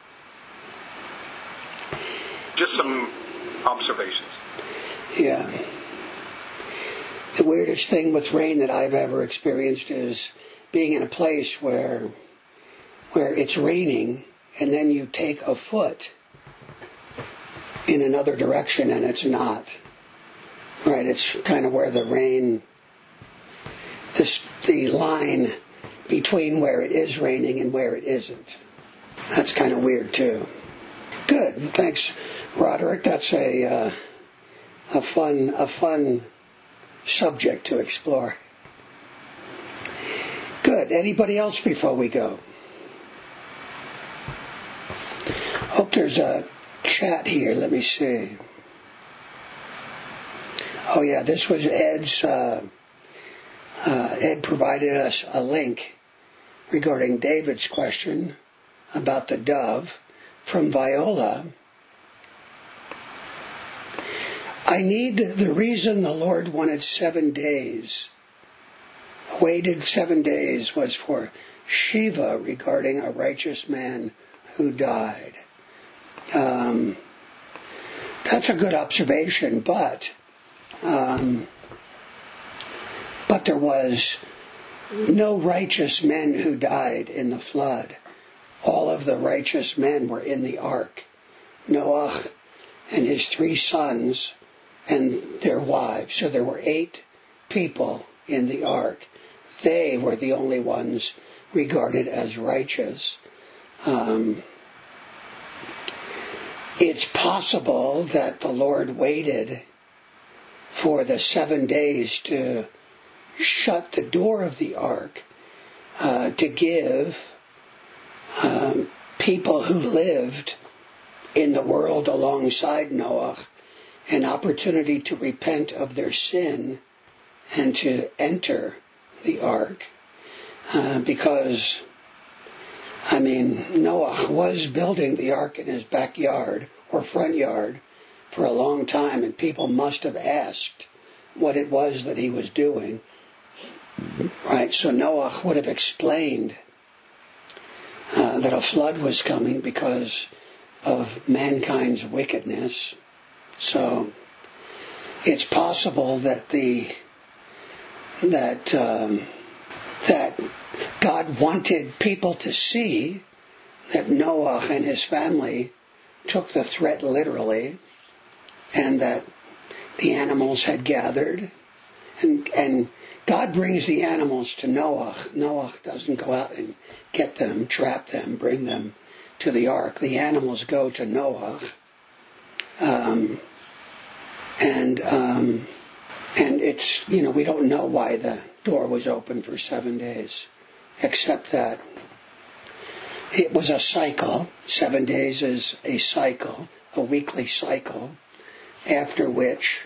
Speaker 6: Just some observations.
Speaker 1: Yeah. The weirdest thing with rain that I've ever experienced is being in a place where where it's raining and then you take a foot in another direction and it's not. Right, it's kind of where the rain, this, the line between where it is raining and where it isn't. That's kind of weird too. Good. Thanks, Roderick. That's a uh, a fun a fun subject to explore. Good. Anybody else before we go? Hope there's a chat here. Let me see. Oh yeah, this was Ed's. Uh, uh, Ed provided us a link regarding David's question about the dove from Viola. I need the reason the Lord wanted seven days, waited seven days, was for Shiva regarding a righteous man who died. Um, that's a good observation, but um, but there was no righteous men who died in the flood. All of the righteous men were in the ark. Noah and his three sons and their wives. So there were eight people in the ark. They were the only ones regarded as righteous. Um, it's possible that the Lord waited for the seven days to shut the door of the ark uh, to give um, people who lived in the world alongside Noah an opportunity to repent of their sin and to enter the ark. Uh, because, I mean, Noah was building the ark in his backyard or front yard for a long time, and people must have asked what it was that he was doing. Right, so Noah would have explained uh, that a flood was coming because of mankind's wickedness. So it's possible that the that um, that God wanted people to see that Noah and his family took the threat literally, and that the animals had gathered, and and God brings the animals to Noah. Noah doesn't go out and get them, trap them, bring them to the ark. The animals go to Noah. Um, and um, and it's, you know, we don't know why the door was open for seven days, except that it was a cycle. Seven days is a cycle, a weekly cycle, after which,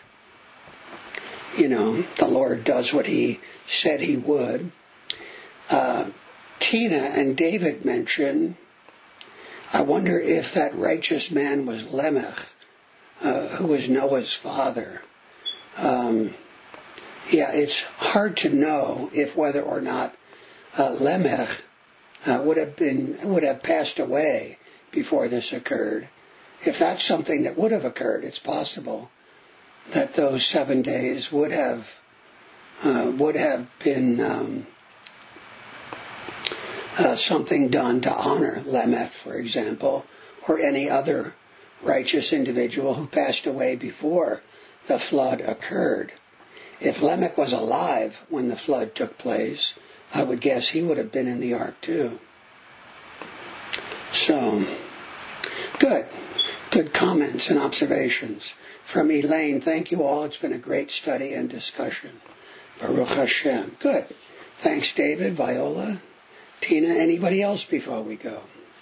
Speaker 1: you know, the Lord does what He said He would. Uh, Tina and David mention, I wonder if that righteous man was Lamech, uh, who was Noah's father. Um, yeah, it's hard to know if whether or not uh, Lamech uh, would have been would have passed away before this occurred. If that's something that would have occurred, it's possible that those seven days would have uh, would have been um, uh, something done to honor Lamech, for example, or any other righteous individual who passed away before the flood occurred. If Lamech was alive when the flood took place, I would guess he would have been in the ark too. So, good. Good comments and observations. From Elaine, thank you all. It's been a great study and discussion. Baruch Hashem. Good. Thanks, David, Viola, Tina. Anybody else before we go?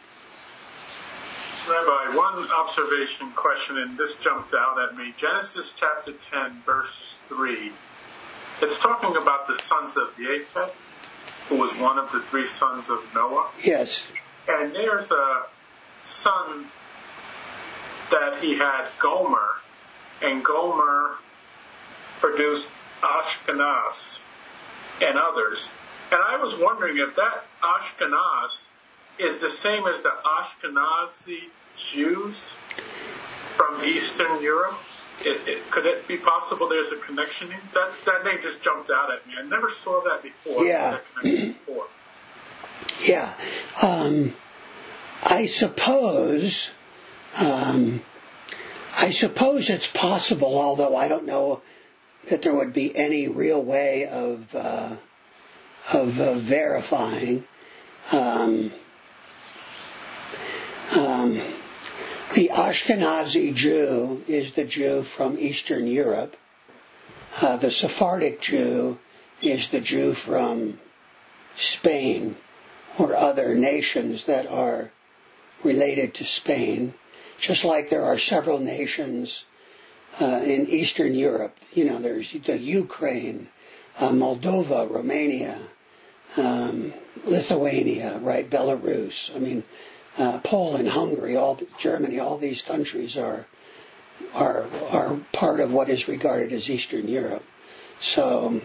Speaker 4: Rabbi, one observation question, and this jumped out at me. Genesis chapter ten, verse three. It's talking about the sons of Japheth, who was one of the three sons of Noah.
Speaker 1: Yes.
Speaker 4: And there's a son that he had, Gomer, and Gomer produced Ashkenaz and others. And I was wondering if that Ashkenaz is the same as the Ashkenazi Jews from Eastern Europe. It, it, could it be possible there's a connection? That that name just jumped out at me. I never saw that before.
Speaker 1: Yeah.
Speaker 4: That connection before.
Speaker 1: Yeah. Um, I suppose... Um, I suppose it's possible, although I don't know that there would be any real way of uh, of uh, verifying. Um, Um, the Ashkenazi Jew is the Jew from Eastern Europe. Uh, the Sephardic Jew is the Jew from Spain or other nations that are related to Spain, just like there are several nations uh, in Eastern Europe. You know, there's the Ukraine, uh, Moldova, Romania, um, Lithuania, right, Belarus. I mean, uh, Poland, Hungary, all Germany, all these countries are are are part of what is regarded as Eastern Europe. So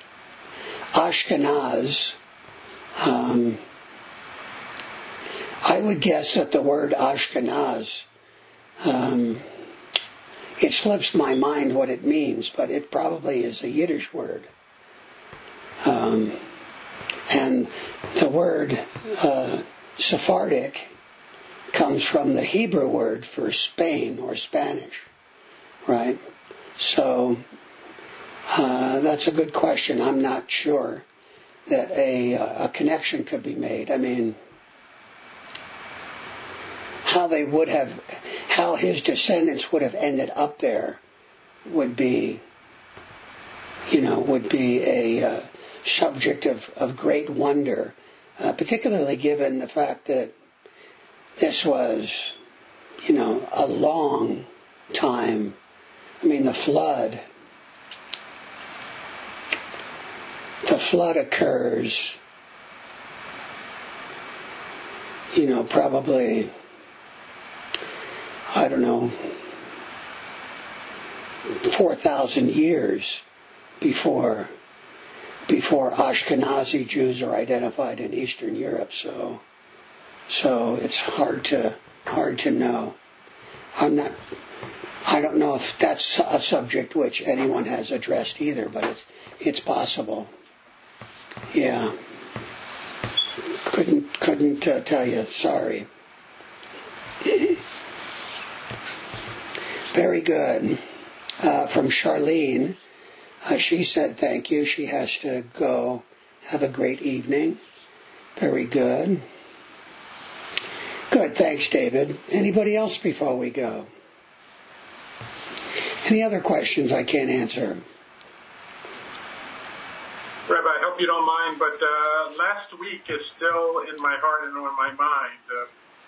Speaker 1: Ashkenaz, um, I would guess that the word Ashkenaz, um, it slips my mind what it means, but it probably is a Yiddish word. Um, and the word uh, Sephardic comes from the Hebrew word for Spain or Spanish, right? So uh, that's a good question. I'm not sure that a, a connection could be made. I mean, how they would have, how his descendants would have ended up there would be, you know, would be a uh, subject of, of great wonder, uh, particularly given the fact that this was, you know, a long time. I mean, the flood, the flood occurs, you know, probably, I don't know, four thousand years before before Ashkenazi Jews are identified in Eastern Europe. So, so it's hard to hard to know. I'm not. I don't know if that's a subject which anyone has addressed either, but it's it's possible. Yeah. Couldn't couldn't uh, tell you. Sorry. Very good. Uh, from Charlene, uh, she said thank you. She has to go. Have a great evening. Very good. Good. Thanks, David. Anybody else before we go? Any other questions I can't answer?
Speaker 4: Rabbi, I hope you don't mind, but uh, last week is still in my heart and on my mind. Uh,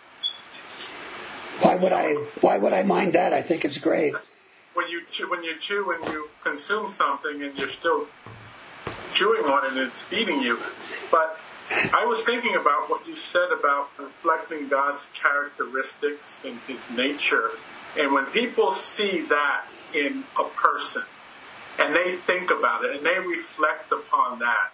Speaker 1: Why would I? Why would I mind that? I think it's great.
Speaker 4: When you chew, when you chew and you consume something and you're still chewing on it and it's feeding you. But I was thinking about what you said about reflecting God's characteristics and His nature. And when people see that in a person and they think about it and they reflect upon that,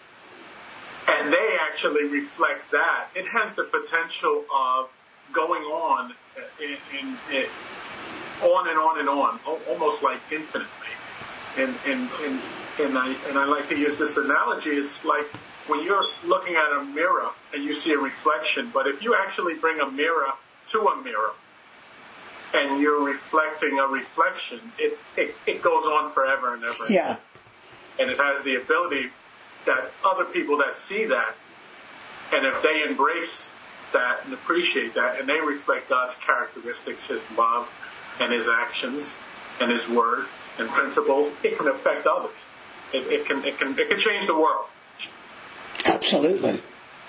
Speaker 4: and they actually reflect that, it has the potential of going on in, in, in, on and on and on, almost like infinitely. And and and and I and I like to use this analogy. It's like when you're looking at a mirror and you see a reflection, but if you actually bring a mirror to a mirror and you're reflecting a reflection, it, it, it goes on forever and ever.
Speaker 1: Yeah.
Speaker 4: And it has the ability that other people that see that, and if they embrace that and appreciate that, and they reflect God's characteristics, His love and His actions and His word and principle, it can affect others. It, it can it can it can change the world.
Speaker 1: Absolutely.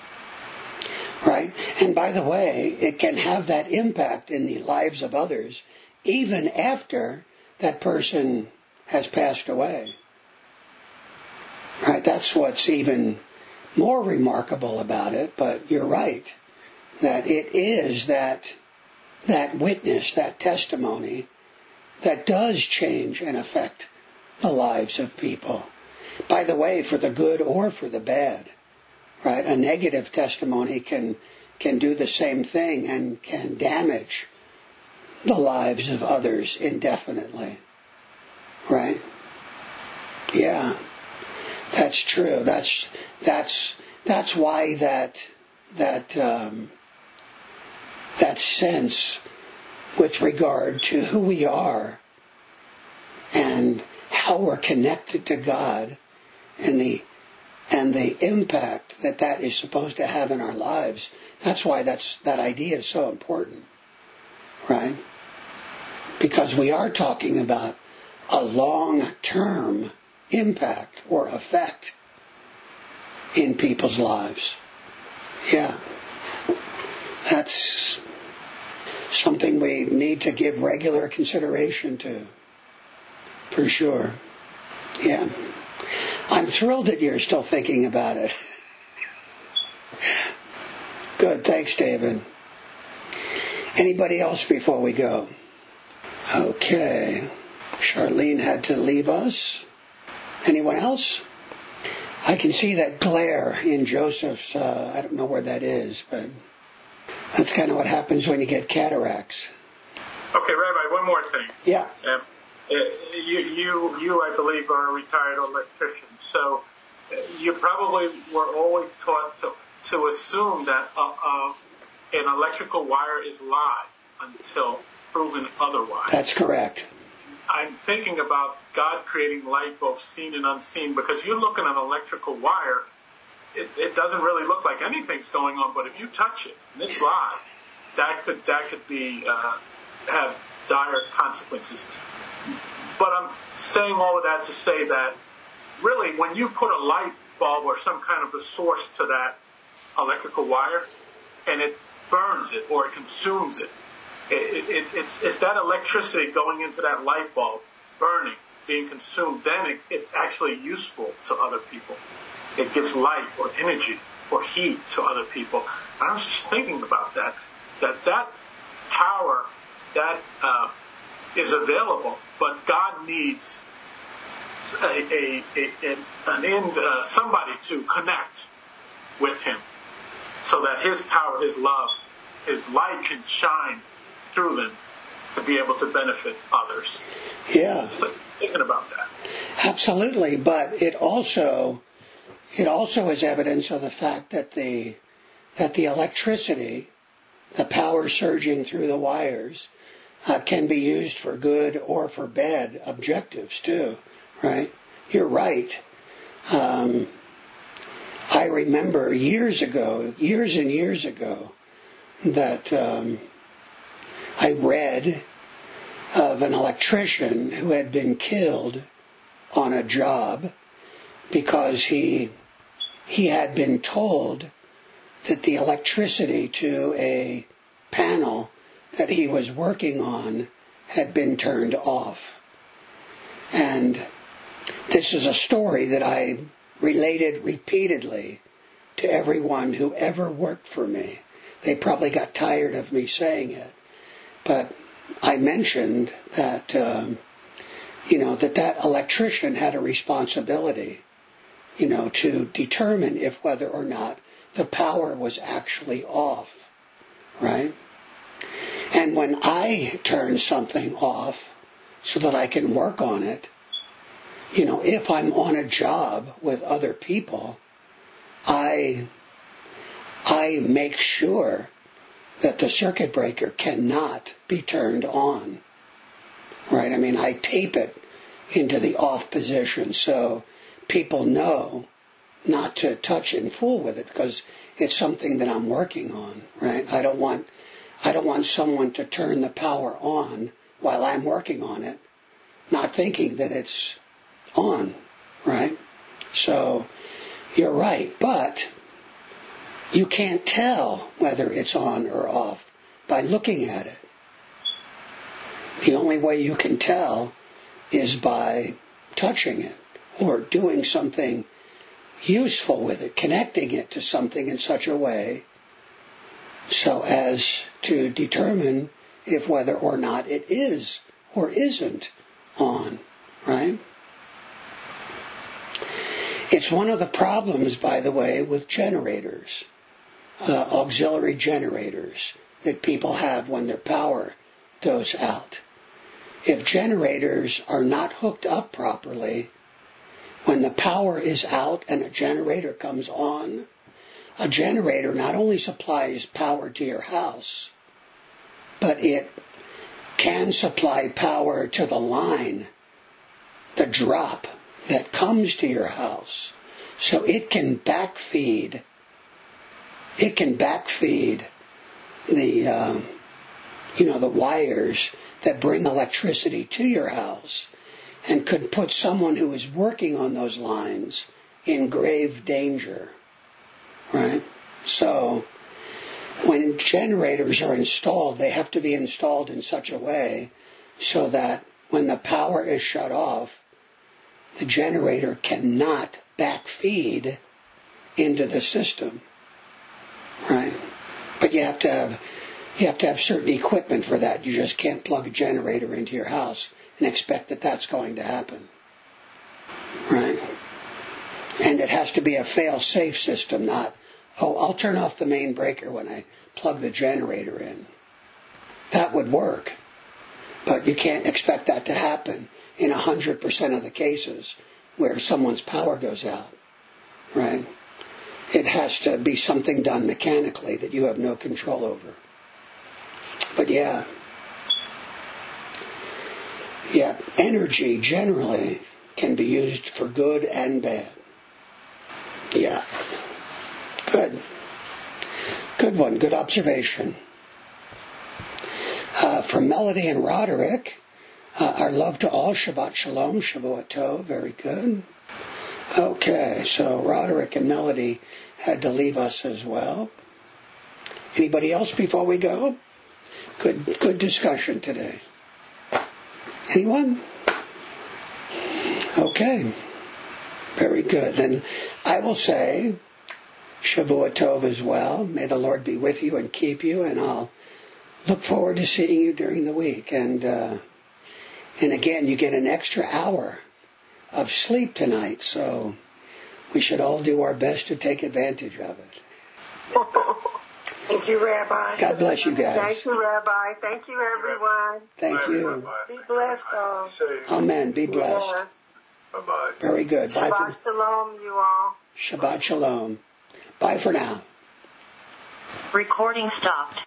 Speaker 1: Right? And by the way, it can have that impact in the lives of others even after that person has passed away. Right? That's what's even more remarkable about it, but you're right. That it is that that witness, that testimony that does change and affect the lives of people. By the way, for the good or for the bad. Right? A negative testimony can can do the same thing and can damage the lives of others indefinitely. Right? Yeah. That's true. That's that's that's why that that um, that sense with regard to who we are and how we're connected to God and the and the impact that that is supposed to have in our lives. That's why that's, that idea is so important, right? Because we are talking about a long-term impact or effect in people's lives. Yeah. That's something we need to give regular consideration to, for sure. Yeah. I'm thrilled that you're still thinking about it. Good. Thanks, David. Anybody else before we go? Okay. Charlene had to leave us. Anyone else? I can see that glare in Joseph's, uh, I don't know where that is, but that's kind of what happens when you get cataracts.
Speaker 4: Okay, Rabbi, one more thing.
Speaker 1: Yeah.
Speaker 4: Um, you, you, you, I believe, are a retired electrician, so you probably were always taught to, to assume that uh, uh, an electrical wire is live until proven otherwise.
Speaker 1: That's correct.
Speaker 4: I'm thinking about God creating light, both seen and unseen, because you look at an electrical wire, it, it doesn't really look like anything's going on, but if you touch it and it's live, that could that could be uh, have dire consequences. But I'm saying all of that to say that really, when you put a light bulb or some kind of a source to that electrical wire, and it burns it or it consumes it, It, it, it's, it's that electricity going into that light bulb, burning, being consumed, then it, it's actually useful to other people. It gives light or energy or heat to other people. And I was just thinking about that, that that power, that uh, is available, but God needs a, a, a, an end, uh, somebody to connect with Him so that His power, His love, His light can shine through them to be able to benefit others.
Speaker 1: Yeah.
Speaker 4: Just like thinking about that.
Speaker 1: Absolutely, but it also it also is evidence of the fact that the that the electricity, the power surging through the wires, uh, can be used for good or for bad objectives too, right? You're right. Um, I remember years ago, years and years ago, that um, I read of an electrician who had been killed on a job because he he had been told that the electricity to a panel that he was working on had been turned off. And this is a story that I related repeatedly to everyone who ever worked for me. They probably got tired of me saying it. But I mentioned that, um, you know, that that electrician had a responsibility, you know, to determine if whether or not the power was actually off, right? And when I turn something off so that I can work on it, you know, if I'm on a job with other people, I I make sure that the circuit breaker cannot be turned on, right? I mean, I tape it into the off position so people know not to touch and fool with it because it's something that I'm working on, right? I don't want I don't want someone to turn the power on while I'm working on it, not thinking that it's on, right? So you're right, but you can't tell whether it's on or off by looking at it. The only way you can tell is by touching it or doing something useful with it, connecting it to something in such a way so as to determine if whether or not it is or isn't on, right? It's one of the problems, by the way, with generators. Uh, auxiliary generators that people have when their power goes out. If generators are not hooked up properly, when the power is out and a generator comes on, a generator not only supplies power to your house, but it can supply power to the line, the drop that comes to your house. So it can backfeed, it can backfeed the, um, you know, the wires that bring electricity to your house, and could put someone who is working on those lines in grave danger, right? So when generators are installed, they have to be installed in such a way so that when the power is shut off, the generator cannot backfeed into the system, right? But you have to have you have to have certain equipment for that. You just can't plug a generator into your house and expect that that's going to happen, right? And it has to be a fail-safe system, not, oh, I'll turn off the main breaker when I plug the generator in. That would work, but you can't expect that to happen in one hundred percent of the cases where someone's power goes out, right? It has to be something done mechanically that you have no control over. But yeah, yeah, energy generally can be used for good and bad. Yeah, good. Good one, good observation. Uh, from Melody and Roderick, uh, our love to all, Shabbat Shalom, Shavua Tov, very good. Okay, so Roderick and Melody had to leave us as well. Anybody else before we go? Good, good discussion today. Anyone? Okay, very good. Then I will say Shavua Tov as well. May the Lord be with you and keep you, and I'll look forward to seeing you during the week. And uh, and again, you get an extra hour of sleep tonight, so we should all do our best to take advantage of it.
Speaker 8: Thank you, Rabbi.
Speaker 1: God bless you guys.
Speaker 8: Thank you, Rabbi. Thank you, everyone.
Speaker 1: Thank you.
Speaker 8: Be blessed, all.
Speaker 1: Amen. Be blessed.
Speaker 8: Yes.
Speaker 2: Bye-bye.
Speaker 1: Very good. Bye
Speaker 8: Shabbat
Speaker 1: for,
Speaker 8: Shalom, you all.
Speaker 1: Shabbat Shalom. Bye for now.
Speaker 9: Recording stopped.